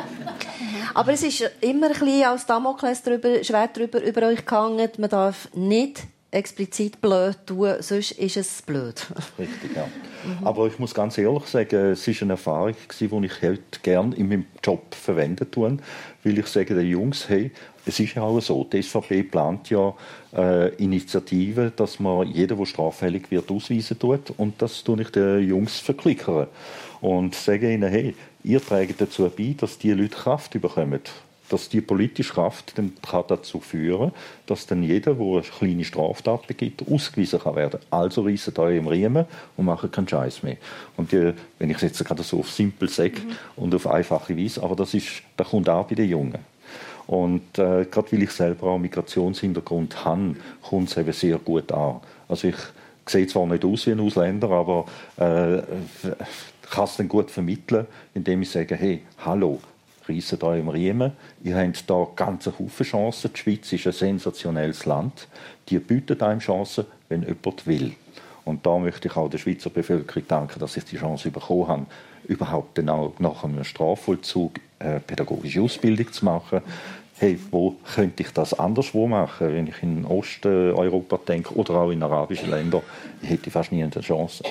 Aber es ist immer ein bisschen als Damokles drüber, Schwert drüber über euch gehangen. Man darf nicht explizit blöd tun, sonst ist es blöd. Richtig, ja. Mhm. Aber ich muss ganz ehrlich sagen, es war eine Erfahrung, die ich heute gerne in meinem Job verwenden tue, weil ich sage den Jungs, hey, es ist ja auch so, die S V P plant ja äh, Initiativen, dass man jeden, der straffällig wird, ausweisen tut. Und das tue ich den Jungs verklickern. Und sage ihnen, hey, ihr trägt dazu bei, dass diese Leute Kraft bekommen. Dass die politische Kraft dann kann dazu führen, dass dann jeder, der eine kleine Straftat begibt, ausgewiesen kann werden. Also reisset euch im Riemen und macht keinen Scheiß mehr. Und die, wenn ich es jetzt gerade so auf simpel sage mhm. und auf einfache Weise, aber das, ist, das kommt auch bei den Jungen. Und äh, gerade weil ich selber auch einen Migrationshintergrund habe, kommt es eben sehr gut an. Also ich sehe zwar nicht aus wie ein Ausländer, aber äh, kann es dann gut vermitteln, indem ich sage, hey, hallo, reisset euch im Riemen. Ihr habt hier ganz viele Haufen Chancen. Die Schweiz ist ein sensationelles Land. Die bietet einem Chancen, wenn jemand will. Und da möchte ich auch der Schweizer Bevölkerung danken, dass ich die Chance bekommen habe, überhaupt dann auch nach einem Strafvollzug eine pädagogische Ausbildung zu machen. Hey, wo könnte ich das anderswo machen? Wenn ich in Osteuropa denke oder auch in arabischen Ländern, hätte ich fast nie eine Chance.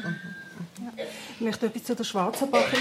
Ich möchte etwas zu der Schwarzenbacher.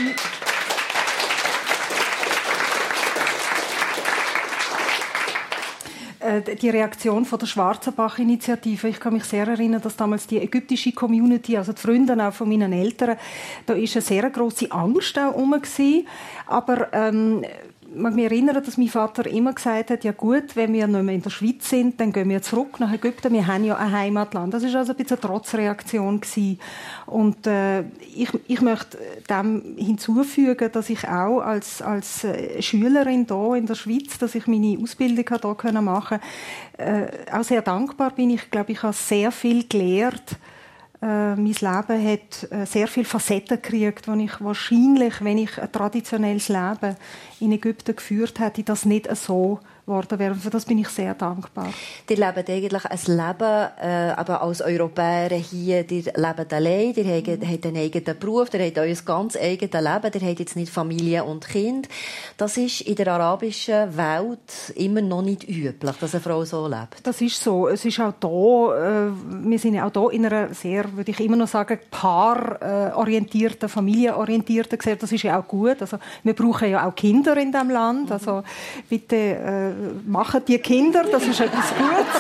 Die Reaktion von der Schwarzenbach-Initiative. Ich kann mich sehr erinnern, dass damals die ägyptische Community, also die Freunde auch von meinen Eltern, da ist eine sehr grosse Angst auch herum gewesen. Aber ähm, ich mag mich erinnern, dass mein Vater immer gesagt hat, ja gut, wenn wir nicht mehr in der Schweiz sind, dann gehen wir zurück nach Ägypten. Wir haben ja ein Heimatland. Das war also ein bisschen eine Trotzreaktion gewesen. Und äh, ich, ich möchte dem hinzufügen, dass ich auch als, als Schülerin hier in der Schweiz, dass ich meine Ausbildung hier machen konnte, äh, auch sehr dankbar bin. Ich glaube, ich habe sehr viel gelernt. Äh, mein Leben hat äh, sehr viele Facetten gekriegt, die ich wahrscheinlich, wenn ich ein traditionelles Leben in Ägypten geführt hätte, das nicht so geworden wäre. Für das bin ich sehr dankbar. Ihr lebt eigentlich ein Leben, äh, aber als Europäer hier, ihr lebt allein, ihr habt, mhm. habt einen eigenen Beruf, ihr habt euer ganz eigenes Leben, ihr habt jetzt nicht Familie und Kind. Das ist in der arabischen Welt immer noch nicht üblich, dass eine Frau so lebt. Das ist so. Es ist auch da, äh, wir sind auch da in einer sehr, würde ich immer noch sagen, paarorientierten, familienorientierten Gesellschaft. Das ist ja auch gut. Also, wir brauchen ja auch Kinder in diesem Land. Also, bitte, äh, machen die Kinder, das ist etwas Gutes.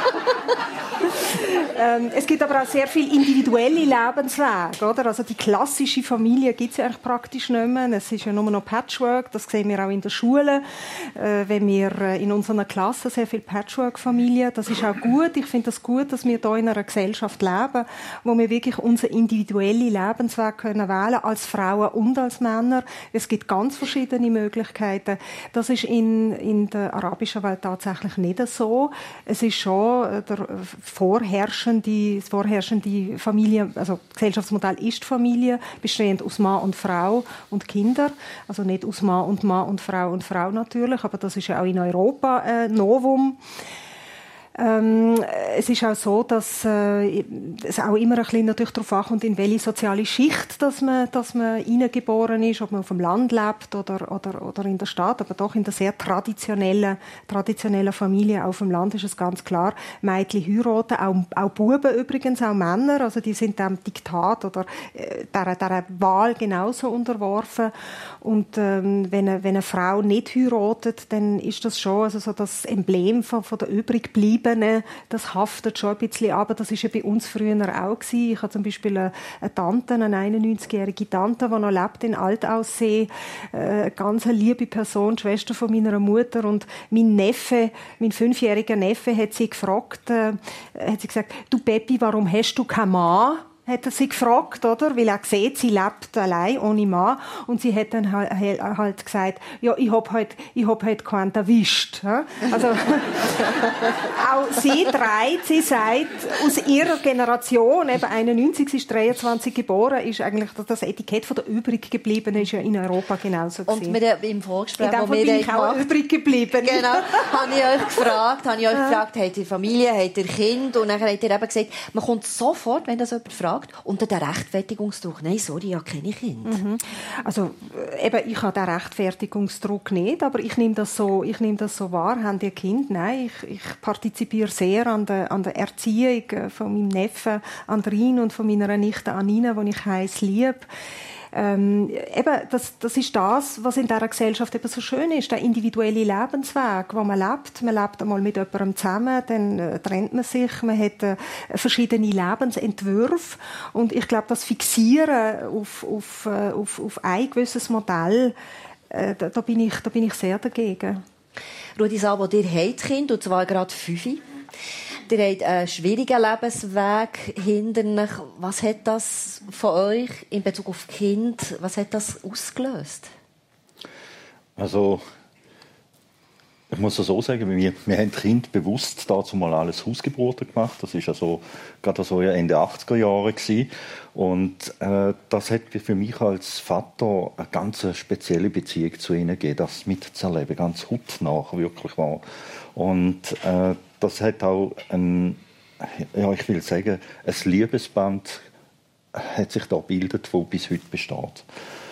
ähm, es gibt aber auch sehr viele individuelle Lebenswege, oder? Also die klassische Familie gibt es ja eigentlich praktisch nicht mehr. Es ist ja nur noch Patchwork, das sehen wir auch in der Schule. Äh, wenn wir äh, in unserer Klasse sehr viele Patchwork-Familien, das ist auch gut. Ich finde das gut, dass wir hier in einer Gesellschaft leben, wo wir wirklich unseren individuellen Lebensweg können wählen, als Frauen und als Männer. Es gibt ganz verschiedene Möglichkeiten. Das ist in, in der arabischen Welt tatsächlich nicht so. Es ist schon der vorherrschende, das vorherrschende Familie, also Gesellschaftsmodell ist die Familie, bestehend aus Mann und Frau und Kinder. Also nicht aus Mann und Mann und Frau und Frau natürlich, aber das ist ja auch in Europa ein Novum. Ähm, es ist auch so, dass äh, es auch immer ein bisschen natürlich darauf ankommt, in welche soziale Schicht dass man, dass man hineingeboren ist, ob man auf dem Land lebt oder, oder, oder in der Stadt, aber doch in der sehr traditionellen, traditionellen Familie auf dem Land ist es ganz klar, Mädchen heiraten, auch, auch Buben übrigens, auch Männer, also die sind dem Diktat oder äh, der, der Wahl genauso unterworfen. Und ähm, wenn, eine, wenn eine Frau nicht heiratet, dann ist das schon also so das Emblem von, von der Übriggebliebenen. Das haftet schon ein bisschen, aber das ist ja bei uns früher auch gewesen. Ich habe zum Beispiel eine, eine Tante, eine einundneunzigjährige Tante, die noch lebt in Altaussee, eine ganz liebe Person, die Schwester von meiner Mutter, und mein Neffe, mein fünfjähriger Neffe, hat sie gefragt, äh, hat sie gesagt, du Peppi, warum hast du keinen Mann? Hat er sie gefragt, oder? Weil er sieht, sie lebt allein, ohne Mann. Und sie hat dann halt gesagt, ja, ich hab halt, ich hab halt keinen erwischt. Also, auch sie trägt, sie sagt, aus ihrer Generation, eben einundneunzig, sie ist dreiundzwanzig geboren, ist eigentlich das Etikett von der Übriggebliebenen ist ja in Europa genauso gewesen. Und wir im Vorgespräch, wo wir bin ich auch übrig geblieben. Genau, habe ich euch gefragt, habe ich euch gefragt, habt ihr Familie, habt ihr Kind? Und dann habt ihr eben gesagt, man kommt sofort, wenn das jemand fragt, unter den Rechtfertigungsdruck. Nein, sorry, ich habe keine Kinder. Mhm. Also, eben, ich habe den Rechtfertigungsdruck nicht, aber ich nehme das so, ich nehme das so wahr. Haben die Kinder? Nein, ich, ich partizipiere sehr an der, an der Erziehung von meinem Neffen Andrin und von meiner Nichte Anina, die ich heiß liebe. Ähm, eben, das, das ist das, was in dieser Gesellschaft eben so schön ist, der individuelle Lebensweg, wo man lebt. Man lebt einmal mit jemandem zusammen, dann äh, trennt man sich, man hat äh, verschiedene Lebensentwürfe, und ich glaube, das Fixieren auf, auf, äh, auf, auf ein gewisses Modell, äh, da, da, bin ich, da bin ich sehr dagegen. Rudi Sabo, ihr habt Kind, und zwar gerade fünf. Ihr habt einen schwierigen Lebensweg hinter euch. Was hat das von euch in Bezug auf Kind, was hat das ausgelöst? Also, ich muss es so sagen, wir, wir haben Kind bewusst dazu mal alles Hausgeburten gemacht. Das war also gerade so Ende achtziger Jahre gewesen. Und äh, das hat für mich als Vater eine ganz spezielle Beziehung zu ihnen gegeben, das mitzuerleben, ganz hautnah wirklich war. Und äh, das hat auch ein, ja, ich will sagen, ein Liebesband hat sich da gebildet, das bis heute besteht.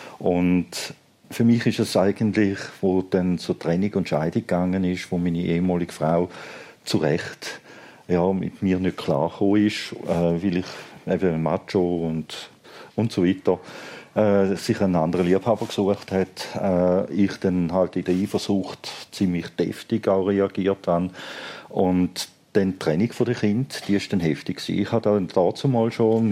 Und für mich ist es eigentlich, wo dann zur Trennung und Scheidung gegangen ist, wo meine ehemalige Frau zu Recht ja, mit mir nicht klargekommen ist, äh, weil ich eben Macho und, und so weiter äh, sich einen anderen Liebhaber gesucht hat. Äh, ich dann halt in der Eifersucht ziemlich deftig auch reagiert habe. Und dann die Trennung der Kinder, die war dann heftig. Ich habe dann dazu mal schon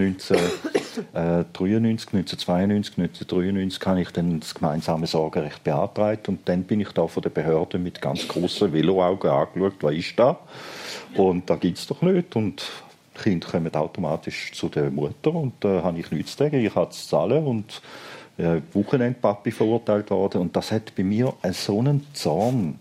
neunzehnhundertdreiundneunzig, neunzehnhundertzweiundneunzig, neunzehnhundertdreiundneunzig habe ich dann das gemeinsame Sorgerecht beantragt, und dann bin ich da von der Behörde mit ganz grossen Veloaugen angeschaut, was ist da? Und da gibt es doch nicht. Und die Kinder kommen automatisch zu der Mutter, und da äh, habe ich nichts zu sagen. Ich habe zu zahlen, und äh, Wochenendpapi verurteilt worden. Und das hat bei mir so einen Zorn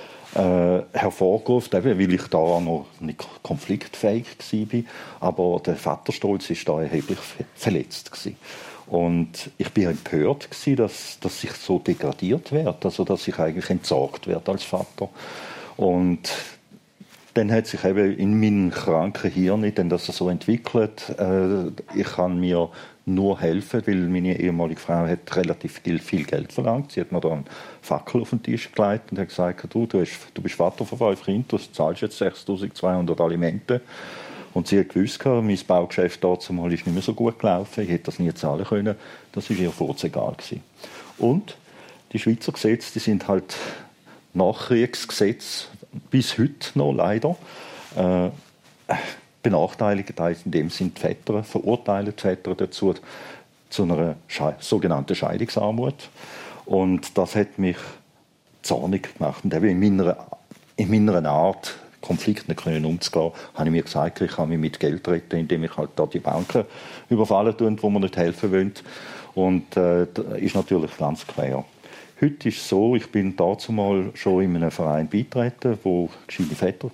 Äh, hervorgerufen, weil ich da noch nicht konfliktfähig war. Aber der Vaterstolz war da erheblich verletzt gewesen. Und ich war empört gewesen, dass, dass ich so degradiert werde, also dass ich eigentlich entsorgt werde als Vater. Und dann hat sich eben in meinem kranken Hirn dann das so entwickelt. Äh, ich kann mir nur helfen, weil meine ehemalige Frau hat relativ viel, viel Geld verlangt. Sie hat mir da einen Fackel auf den Tisch gelegt und hat gesagt, du, du, hast, du bist Vater von fünf Kindern, du zahlst jetzt sechstausendzweihundert Alimente. Und sie hat gewusst, mein Baugeschäft dazu mal ist nicht mehr so gut gelaufen, ich hätte das nie zahlen können. Das war ihr furzegal gewesen. Und die Schweizer Gesetze, die sind halt Nachkriegsgesetze, bis heute noch leider. Äh, benachteiligt in dem sind die Väter, verurteilen die Väter dazu zu einer Schei- sogenannten Scheidungsarmut. Und das hat mich zornig gemacht. Und eben in meiner, in meiner Art, Konflikte nicht umzugehen, habe ich mir gesagt, ich kann mich mit Geld retten, indem ich halt da die Banken überfallen tue, wo man nicht helfen will. Und äh, das ist natürlich ganz quer. Heute ist es so, ich bin dazu mal schon in einem Verein beitreten, wo gescheite Väter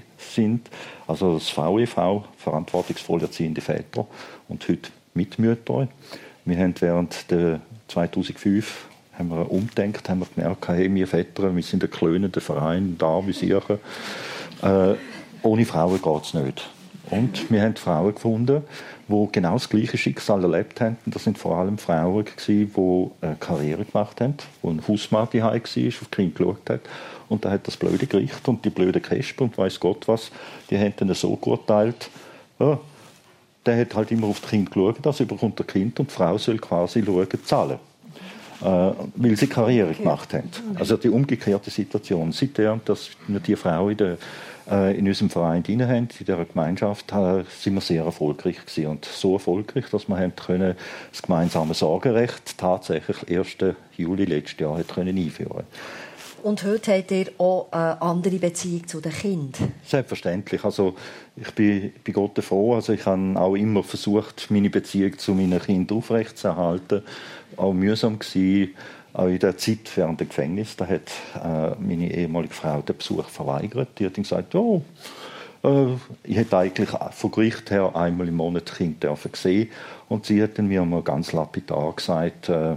sind. Also das V E V, verantwortungsvoll erziehende Väter. Und heute Mitmütter. Wir haben während der zweitausendfünf haben wir umgedenkt, haben wir gemerkt, hey, wir Väter, wir sind ein klönender Verein, da wie sicher. Äh, ohne Frauen geht es nicht. Und wir haben Frauen gefunden, die genau das gleiche Schicksal erlebt haben. Das sind vor allem Frauen, die eine Karriere gemacht haben, die ein Hausmann zu Hause war, auf die Kinder geschaut hat. Und da hat das blöde Gericht und die blöde Kesper und weiss Gott was, die haben dann so geurteilt, ja, der hat halt immer auf die Kinder geschaut, also überkommt der Kind und die Frau soll quasi schauen, zahlen. Äh, weil sie Karriere gemacht haben. Also die umgekehrte Situation. Seitdem, dass wir die Frau in, der, äh, in unserem Verein drin haben, in dieser Gemeinschaft, äh, sind wir sehr erfolgreich gewesen. Und so erfolgreich, dass wir haben können, das gemeinsame Sorgerecht tatsächlich ersten Juli letztes Jahr hat können einführen. Und heute habt ihr auch eine andere Beziehung zu den Kindern? Selbstverständlich. Also ich bin bei Gott froh. Also ich habe auch immer versucht, meine Beziehung zu meinen Kindern aufrechtzuerhalten. Auch mühsam gewesen, auch in der Zeit während dem Gefängnis. Da hat äh, meine ehemalige Frau den Besuch verweigert. Die hat gesagt, oh, äh, ich hätte eigentlich von Gericht her einmal im Monat Kind dürfen sehen. Und sie hat dann mir mal ganz lapidar gesagt, äh,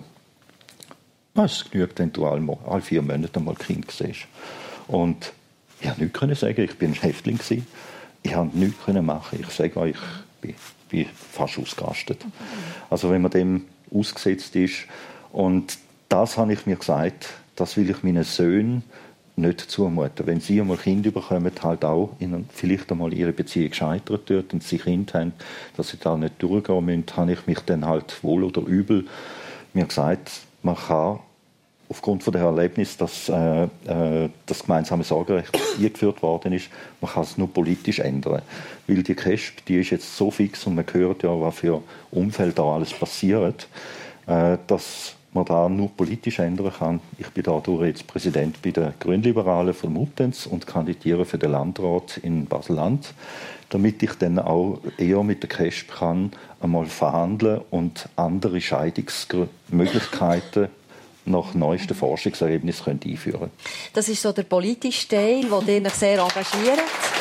es genügt, wenn du alle, alle vier Monate mal Kind siehst. Und ich konnte nichts sagen. Ich war ein Häftling. Ich konnte nichts machen. Ich sage euch, ich bin fast ausgerastet. Also wenn man dem ausgesetzt ist. Und das habe ich mir gesagt, das will ich meinen Söhnen nicht zumuten. Wenn sie einmal Kinder bekommen, halt auch in, vielleicht einmal ihre Beziehung gescheitert wird und sie Kinder haben, dass sie da nicht durchgehen müssen, habe ich mich dann halt wohl oder übel mir gesagt, man kann aufgrund von der Erlebnis, dass äh, äh, das gemeinsame Sorgerecht eingeführt worden ist, man kann es nur politisch ändern. Weil die K E S P, die ist jetzt so fix und man hört ja, was für Umfeld da alles passiert, äh, dass man da nur politisch ändern kann. Ich bin dadurch jetzt Präsident bei den Grünliberalen von Muttenz und kandidiere für den Landrat in Basel-Land, damit ich dann auch eher mit der K E S P kann einmal verhandeln und andere Scheidungsmöglichkeiten nach neuesten Forschungsergebnissen einführen können. Das ist so der politische Teil, wo ihr euch sehr engagiert.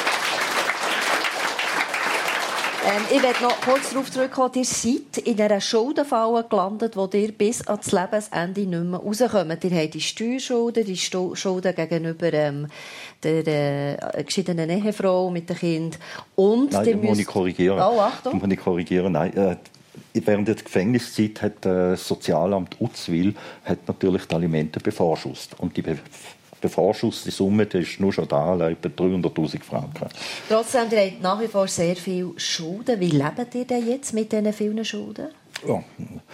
Ähm, ich werde noch kurz darauf zurückkommen, ihr seid in einer Schuldenfalle gelandet, wo ihr bis ans Lebensende nicht mehr rauskommt. Ihr habt die Steuerschulden, die Schulden gegenüber ähm, der äh, geschiedenen Ehefrau mit dem Kind. Und Nein, ihr muss müsst... ich korrigieren. Oh, Achtung. Muss ich korrigieren. Nein, äh, während der Gefängniszeit hat das Sozialamt Uzwil hat natürlich die Alimente bevorschusst. Und die bevorschusste Summe, die ist nur schon da, etwa dreihunderttausend Franken. Trotzdem, ihr habt nach wie vor sehr viele Schulden. Wie lebt ihr denn jetzt mit diesen vielen Schulden? Ja,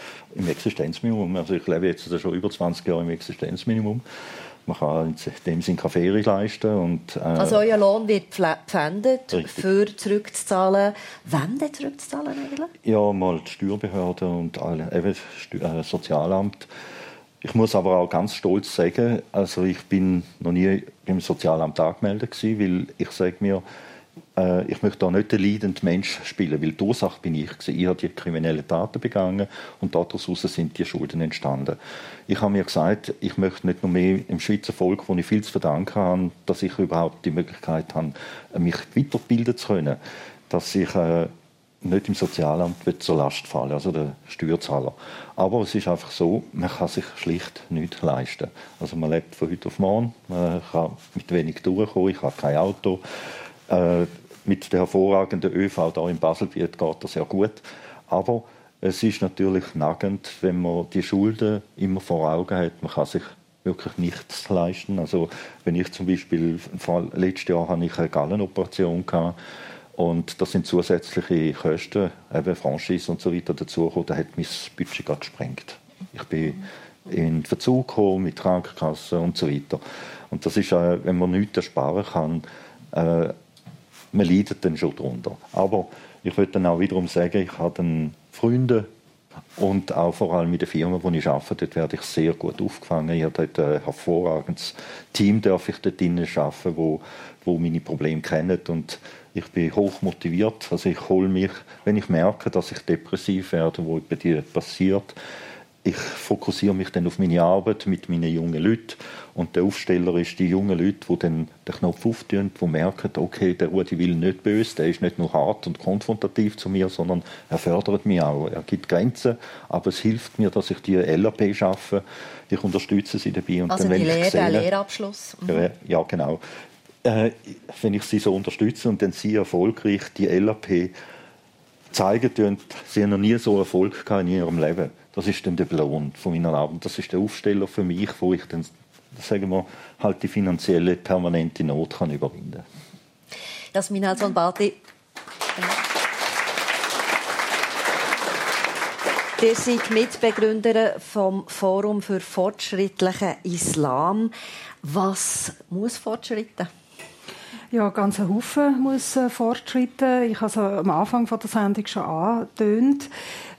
im Existenzminimum. Also ich lebe jetzt schon über zwanzig Jahre im Existenzminimum. Man kann in dem Sinne keine Ferien leisten. Und, äh, also euer Lohn wird gepfändet, richtig. für zurückzuzahlen. Wem denn zurückzuzahlen eigentlich? Ja, mal die Steuerbehörde und alle, eben das äh, Sozialamt. Ich muss aber auch ganz stolz sagen, also ich bin noch nie im Sozialamt angemeldet gewesen, weil ich sage mir, äh, ich möchte da nicht den leidenden Mensch spielen, weil die Ursache bin ich gewesen. Ich habe die kriminellen Taten begangen und daraus sind die Schulden entstanden. Ich habe mir gesagt, ich möchte nicht nur mehr im Schweizer Volk, wo ich viel zu verdanken habe, dass ich überhaupt die Möglichkeit habe, mich weiterbilden zu können, dass ich äh, nicht im Sozialamt zur Last fallen, also der Steuerzahler. Aber es ist einfach so, man kann sich schlicht nichts leisten. Also man lebt von heute auf morgen, man kann mit wenig durchkommen, ich habe kein Auto. Äh, mit der hervorragenden ÖV hier in Baselbiet geht das sehr gut. Aber es ist natürlich nagend, wenn man die Schulden immer vor Augen hat. Man kann sich wirklich nichts leisten. Also wenn ich zum Beispiel, letztes Jahr hatte ich eine Gallenoperation gehabt, und das sind zusätzliche Kosten, eben Franchise und so weiter dazugekommen. Da hat mein Budget gerade gesprengt. Ich bin in Verzug gekommen mit Krankenkasse und so weiter. Und das ist, wenn man nichts ersparen kann, äh, man leidet dann schon darunter. Aber ich würde dann auch wiederum sagen, ich habe dann Freunde und auch vor allem in der Firma, wo ich arbeite, dort werde ich sehr gut aufgefangen. Ich habe dort ein hervorragendes Team, darf ich dort drinnen arbeiten, wo, wo meine Probleme kennen. Und ich bin hoch motiviert. Also ich hole mich, wenn ich merke, dass ich depressiv werde, wo bei dir passiert, ich fokussiere mich dann auf meine Arbeit mit meinen jungen Leuten. Und der Aufsteller ist die jungen Leute, die dann den Knopf auftun, die merken, okay, der Rudi will nicht böse, der ist nicht nur hart und konfrontativ zu mir, sondern er fördert mich auch. Er gibt Grenzen, aber es hilft mir, dass ich die L R P schaffe. Ich unterstütze sie dabei. Und also dann, wenn die Lehre, ich sehe, der Lehrabschluss. Mhm. Ja, genau. äh, wenn ich sie so unterstütze und dann sie erfolgreich die L A P zeigen tun, sie haben noch nie so Erfolg gehabt in ihrem Leben. Das ist dann der Belohn von meiner Arbeit. Das ist der Aufsteller für mich, wo ich dann, sagen wir, halt die finanzielle permanente Not kann überwinden kann. Jasmin Alson-Balti. Ihr seid Mitbegründerin vom Forum für fortschrittlichen Islam. Was muss fortschritten? Ja, ganz ein Haufen muss äh, fortschritten. Ich habe es am Anfang von der Sendung schon angetönt.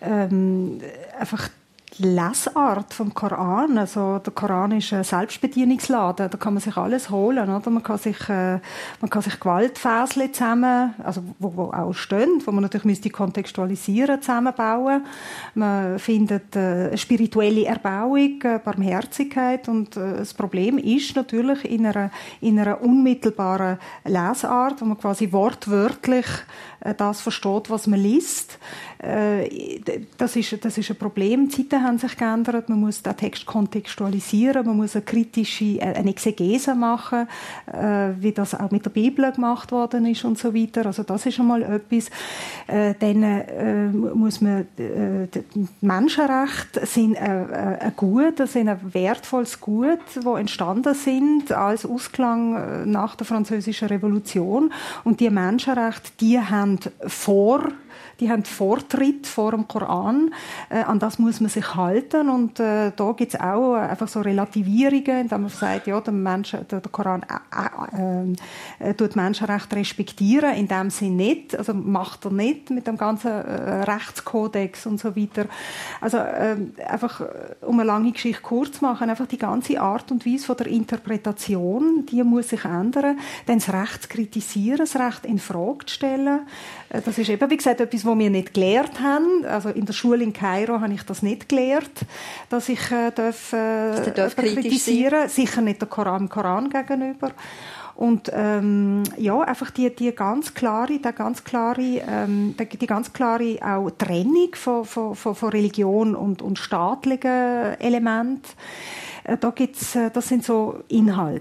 Ähm, einfach die Lesart vom Koran. Also der Koran ist ein Selbstbedienungsladen. Da kann man sich alles holen, oder? Man kann sich, äh, man kann sich Gewaltversle zusammen, also wo, wo auch stehen, wo man natürlich müsste kontextualisieren, zusammenbauen. Man findet äh, eine spirituelle Erbauung, äh, Barmherzigkeit, und äh, das Problem ist natürlich in einer, in einer unmittelbaren Lesart, wo man quasi wortwörtlich äh, das versteht, was man liest. Äh, das ist, das ist ein Problem. Die Zeiten haben sich geändert. Man muss den Text kontextualisieren. Man muss eine kritische, eine Exegese machen, äh, wie das auch mit der Bibel gemacht worden ist und so weiter. Also das ist einmal etwas. Äh, dann äh, muss man, äh, die Menschenrechte sind äh, ein Gut, das sind ein wertvolles Gut, das entstanden sind als Ausklang nach der Französischen Revolution. Und die Menschenrechte, die haben vor Die haben Vortritt vor dem Koran. Äh, an das muss man sich halten. Und äh, da gibt es auch äh, einfach so Relativierungen, indem man sagt, ja, der, Menschen, der, der Koran äh, äh, tut Menschenrechte respektieren. In dem Sinn nicht. Also macht er nicht mit dem ganzen äh, Rechtskodex und so weiter. Also äh, einfach, um eine lange Geschichte kurz zu machen, einfach die ganze Art und Weise von der Interpretation, die muss sich ändern. Dann das Recht zu kritisieren, das Recht in Frage zu stellen. Äh, das ist eben, wie gesagt, etwas, was wir nicht gelehrt haben. Also in der Schule in Kairo habe ich das nicht gelehrt, dass ich äh, darf, äh, darf kritisieren. Sicher nicht der Koran, Koran gegenüber. Und ähm, ja, einfach die, die ganz klare, die ganz klare, ähm, die ganz klare auch Trennung von, von, von, von Religion und, und staatlichen Elementen. Äh, da gibt's, äh, das sind so Inhalte.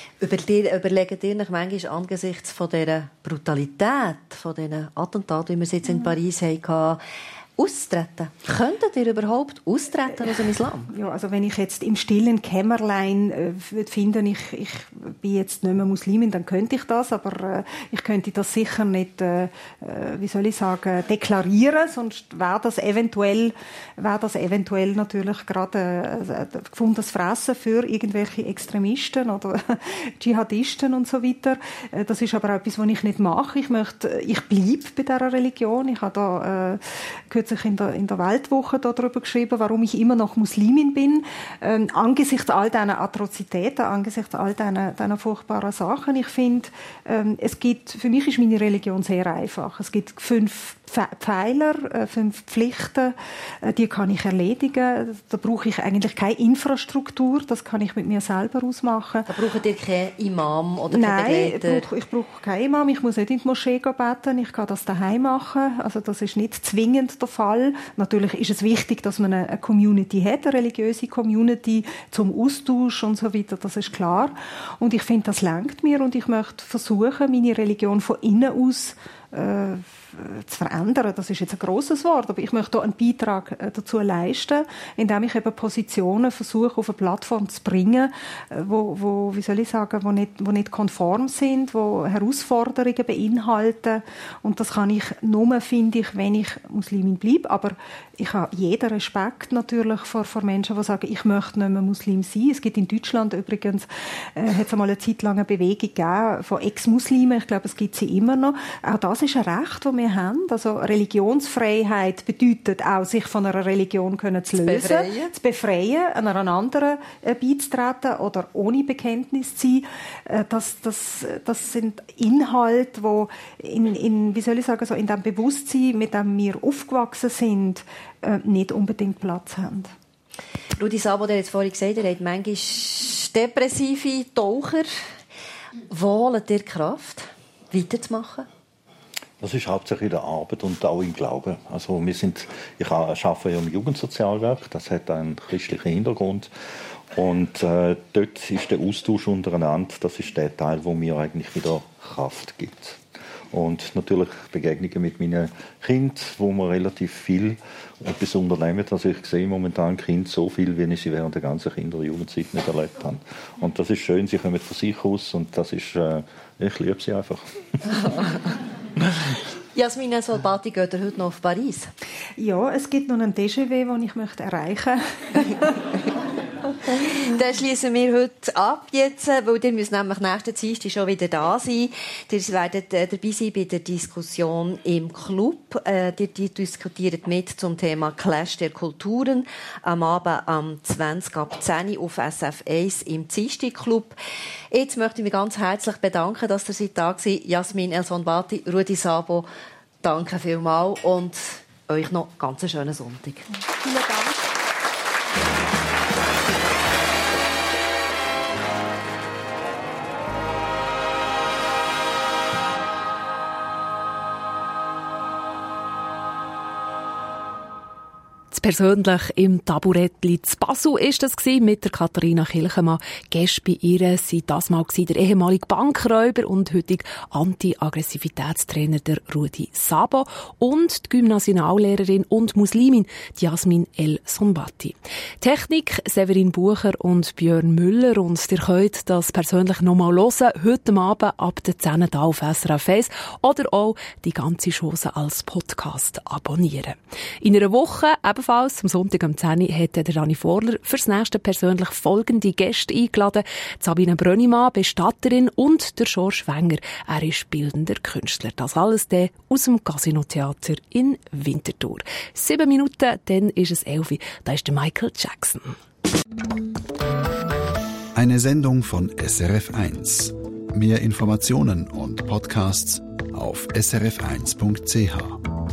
Überlegen ihr euch manchmal angesichts von dieser Brutalität, von diesen Attentaten, wie wir es jetzt in Paris hatten, austreten? Könntet ihr überhaupt austreten aus dem Islam? Ja, also wenn ich jetzt im stillen Kämmerlein äh, finde, ich, ich bin jetzt nicht mehr Muslimin, dann könnte ich das, aber äh, ich könnte das sicher nicht, äh, wie soll ich sagen, deklarieren, sonst wäre das eventuell, wäre das eventuell natürlich gerade äh, gefundenes Fressen für irgendwelche Extremisten oder Dschihadisten und so weiter. Äh, das ist aber auch etwas, was ich nicht mache. Ich möchte, ich bleibe bei dieser Religion. Ich habe da äh, sich in der, in der Weltwoche darüber geschrieben, warum ich immer noch Muslimin bin, ähm, angesichts all dieser Atrozitäten, angesichts all dieser, dieser furchtbaren Sachen. Ich finde, ähm, es gibt, für mich ist meine Religion sehr einfach. Es gibt fünf Pfeiler, fünf Pflichten, die kann ich erledigen. Da brauche ich eigentlich keine Infrastruktur, das kann ich mit mir selber ausmachen. Da braucht ihr keinen Imam oder keinen Begleiter? Nein, ich brauche, ich brauche keinen Imam, ich muss nicht in die Moschee beten, ich kann das daheim machen. Also das ist nicht zwingend der Fall. Natürlich ist es wichtig, dass man eine Community hat, eine religiöse Community zum Austausch und so weiter, das ist klar. Und ich finde, das lenkt mir und ich möchte versuchen, meine Religion von innen aus äh, zu verändern. Das ist jetzt ein grosses Wort, aber ich möchte hier einen Beitrag dazu leisten, indem ich eben Positionen versuche, auf eine Plattform zu bringen, wo, wo wie soll ich sagen, wo nicht, wo nicht konform sind, wo Herausforderungen beinhalten. Und das kann ich nur, finde ich, wenn ich Muslimin bleibe. Aber ich habe jeden Respekt natürlich vor, vor Menschen, die sagen, ich möchte nicht mehr Muslim sein. Es gibt in Deutschland übrigens, äh, hat es einmal eine Zeit lang eine Bewegung gegeben von Ex-Muslimen. Ich glaube, es gibt sie immer noch. Auch das ist ein Recht, das wir haben. Also Religionsfreiheit bedeutet auch, sich von einer Religion können zu lösen, zu befreien, zu befreien einer anderen äh, beizutreten oder ohne Bekenntnis zu sein. Äh, das, das, das sind Inhalte, die in, in, wie soll ich sagen, so in dem Bewusstsein, mit dem wir aufgewachsen sind, äh, nicht unbedingt Platz haben. Rudi Sabo, der jetzt vorhin gesagt hat, er hat manchmal depressive Taucher. Wo holt ihr Kraft, weiterzumachen? Das ist hauptsächlich in der Arbeit und auch im Glauben. Also wir sind, ich arbeite ja im Jugendsozialwerk, das hat einen christlichen Hintergrund. Und äh, dort ist der Austausch untereinander, das ist der Teil, wo mir eigentlich wieder Kraft gibt. Und natürlich Begegnungen mit meinen Kindern, wo wir relativ viel etwas unternehmen. Also ich sehe momentan Kinder so viel, wie ich sie während der ganzen Kinder- und Jugendzeit nicht erlebt habe. Und das ist schön, sie kommen von sich aus und das ist, äh, ich liebe sie einfach. Jasmin El-Sonbati, geht ihr heute noch auf Paris? Ja, es gibt noch einen D J W, den ich möchte erreichen möchte. Dann schließen wir heute ab, jetzt, weil ihr müsst nämlich nächsten Dienstag schon wieder da sein. Ihr werdet äh, dabei sein bei der Diskussion im Club. Äh, ihr, ihr diskutiert mit zum Thema Clash der Kulturen am Abend am zwanzig ab zehn auf S F eins im Dienstag Club. Jetzt möchte ich mich ganz herzlich bedanken, dass ihr seid da seid. Jasmin El-Sonbati, Rudi Sabo, danke vielmals und euch noch einen ganz schönen Sonntag. Vielen Dank. Persönlich im Taburettli zu Basel ist das mit der Katharina Kilchemann. Gäste bei ihr sind das mal der ehemalige Bankräuber und heutige Anti-Aggressivitätstrainer der Rudi Sabo und die Gymnasiallehrerin und Muslimin Jasmin El-Sonbati. Technik Severin Bucher und Björn Müller und ihr könnt das persönlich noch mal hören, heute Abend ab der zehn Uhr auf S R F eins oder auch die ganze Chose als Podcast abonnieren. In einer Woche ebenfalls am Sonntag am zehn Uhr hat der Dani Vorler fürs nächste persönlich folgende Gäste eingeladen. Sabine Brönnimann, Bestatterin und der George Wenger. Er ist bildender Künstler. Das alles dann aus dem Casino-Theater in Winterthur. Sieben Minuten, dann ist es elf. Da ist der Michael Jackson. Eine Sendung von S R F eins. Mehr Informationen und Podcasts auf s r f eins punkt c h.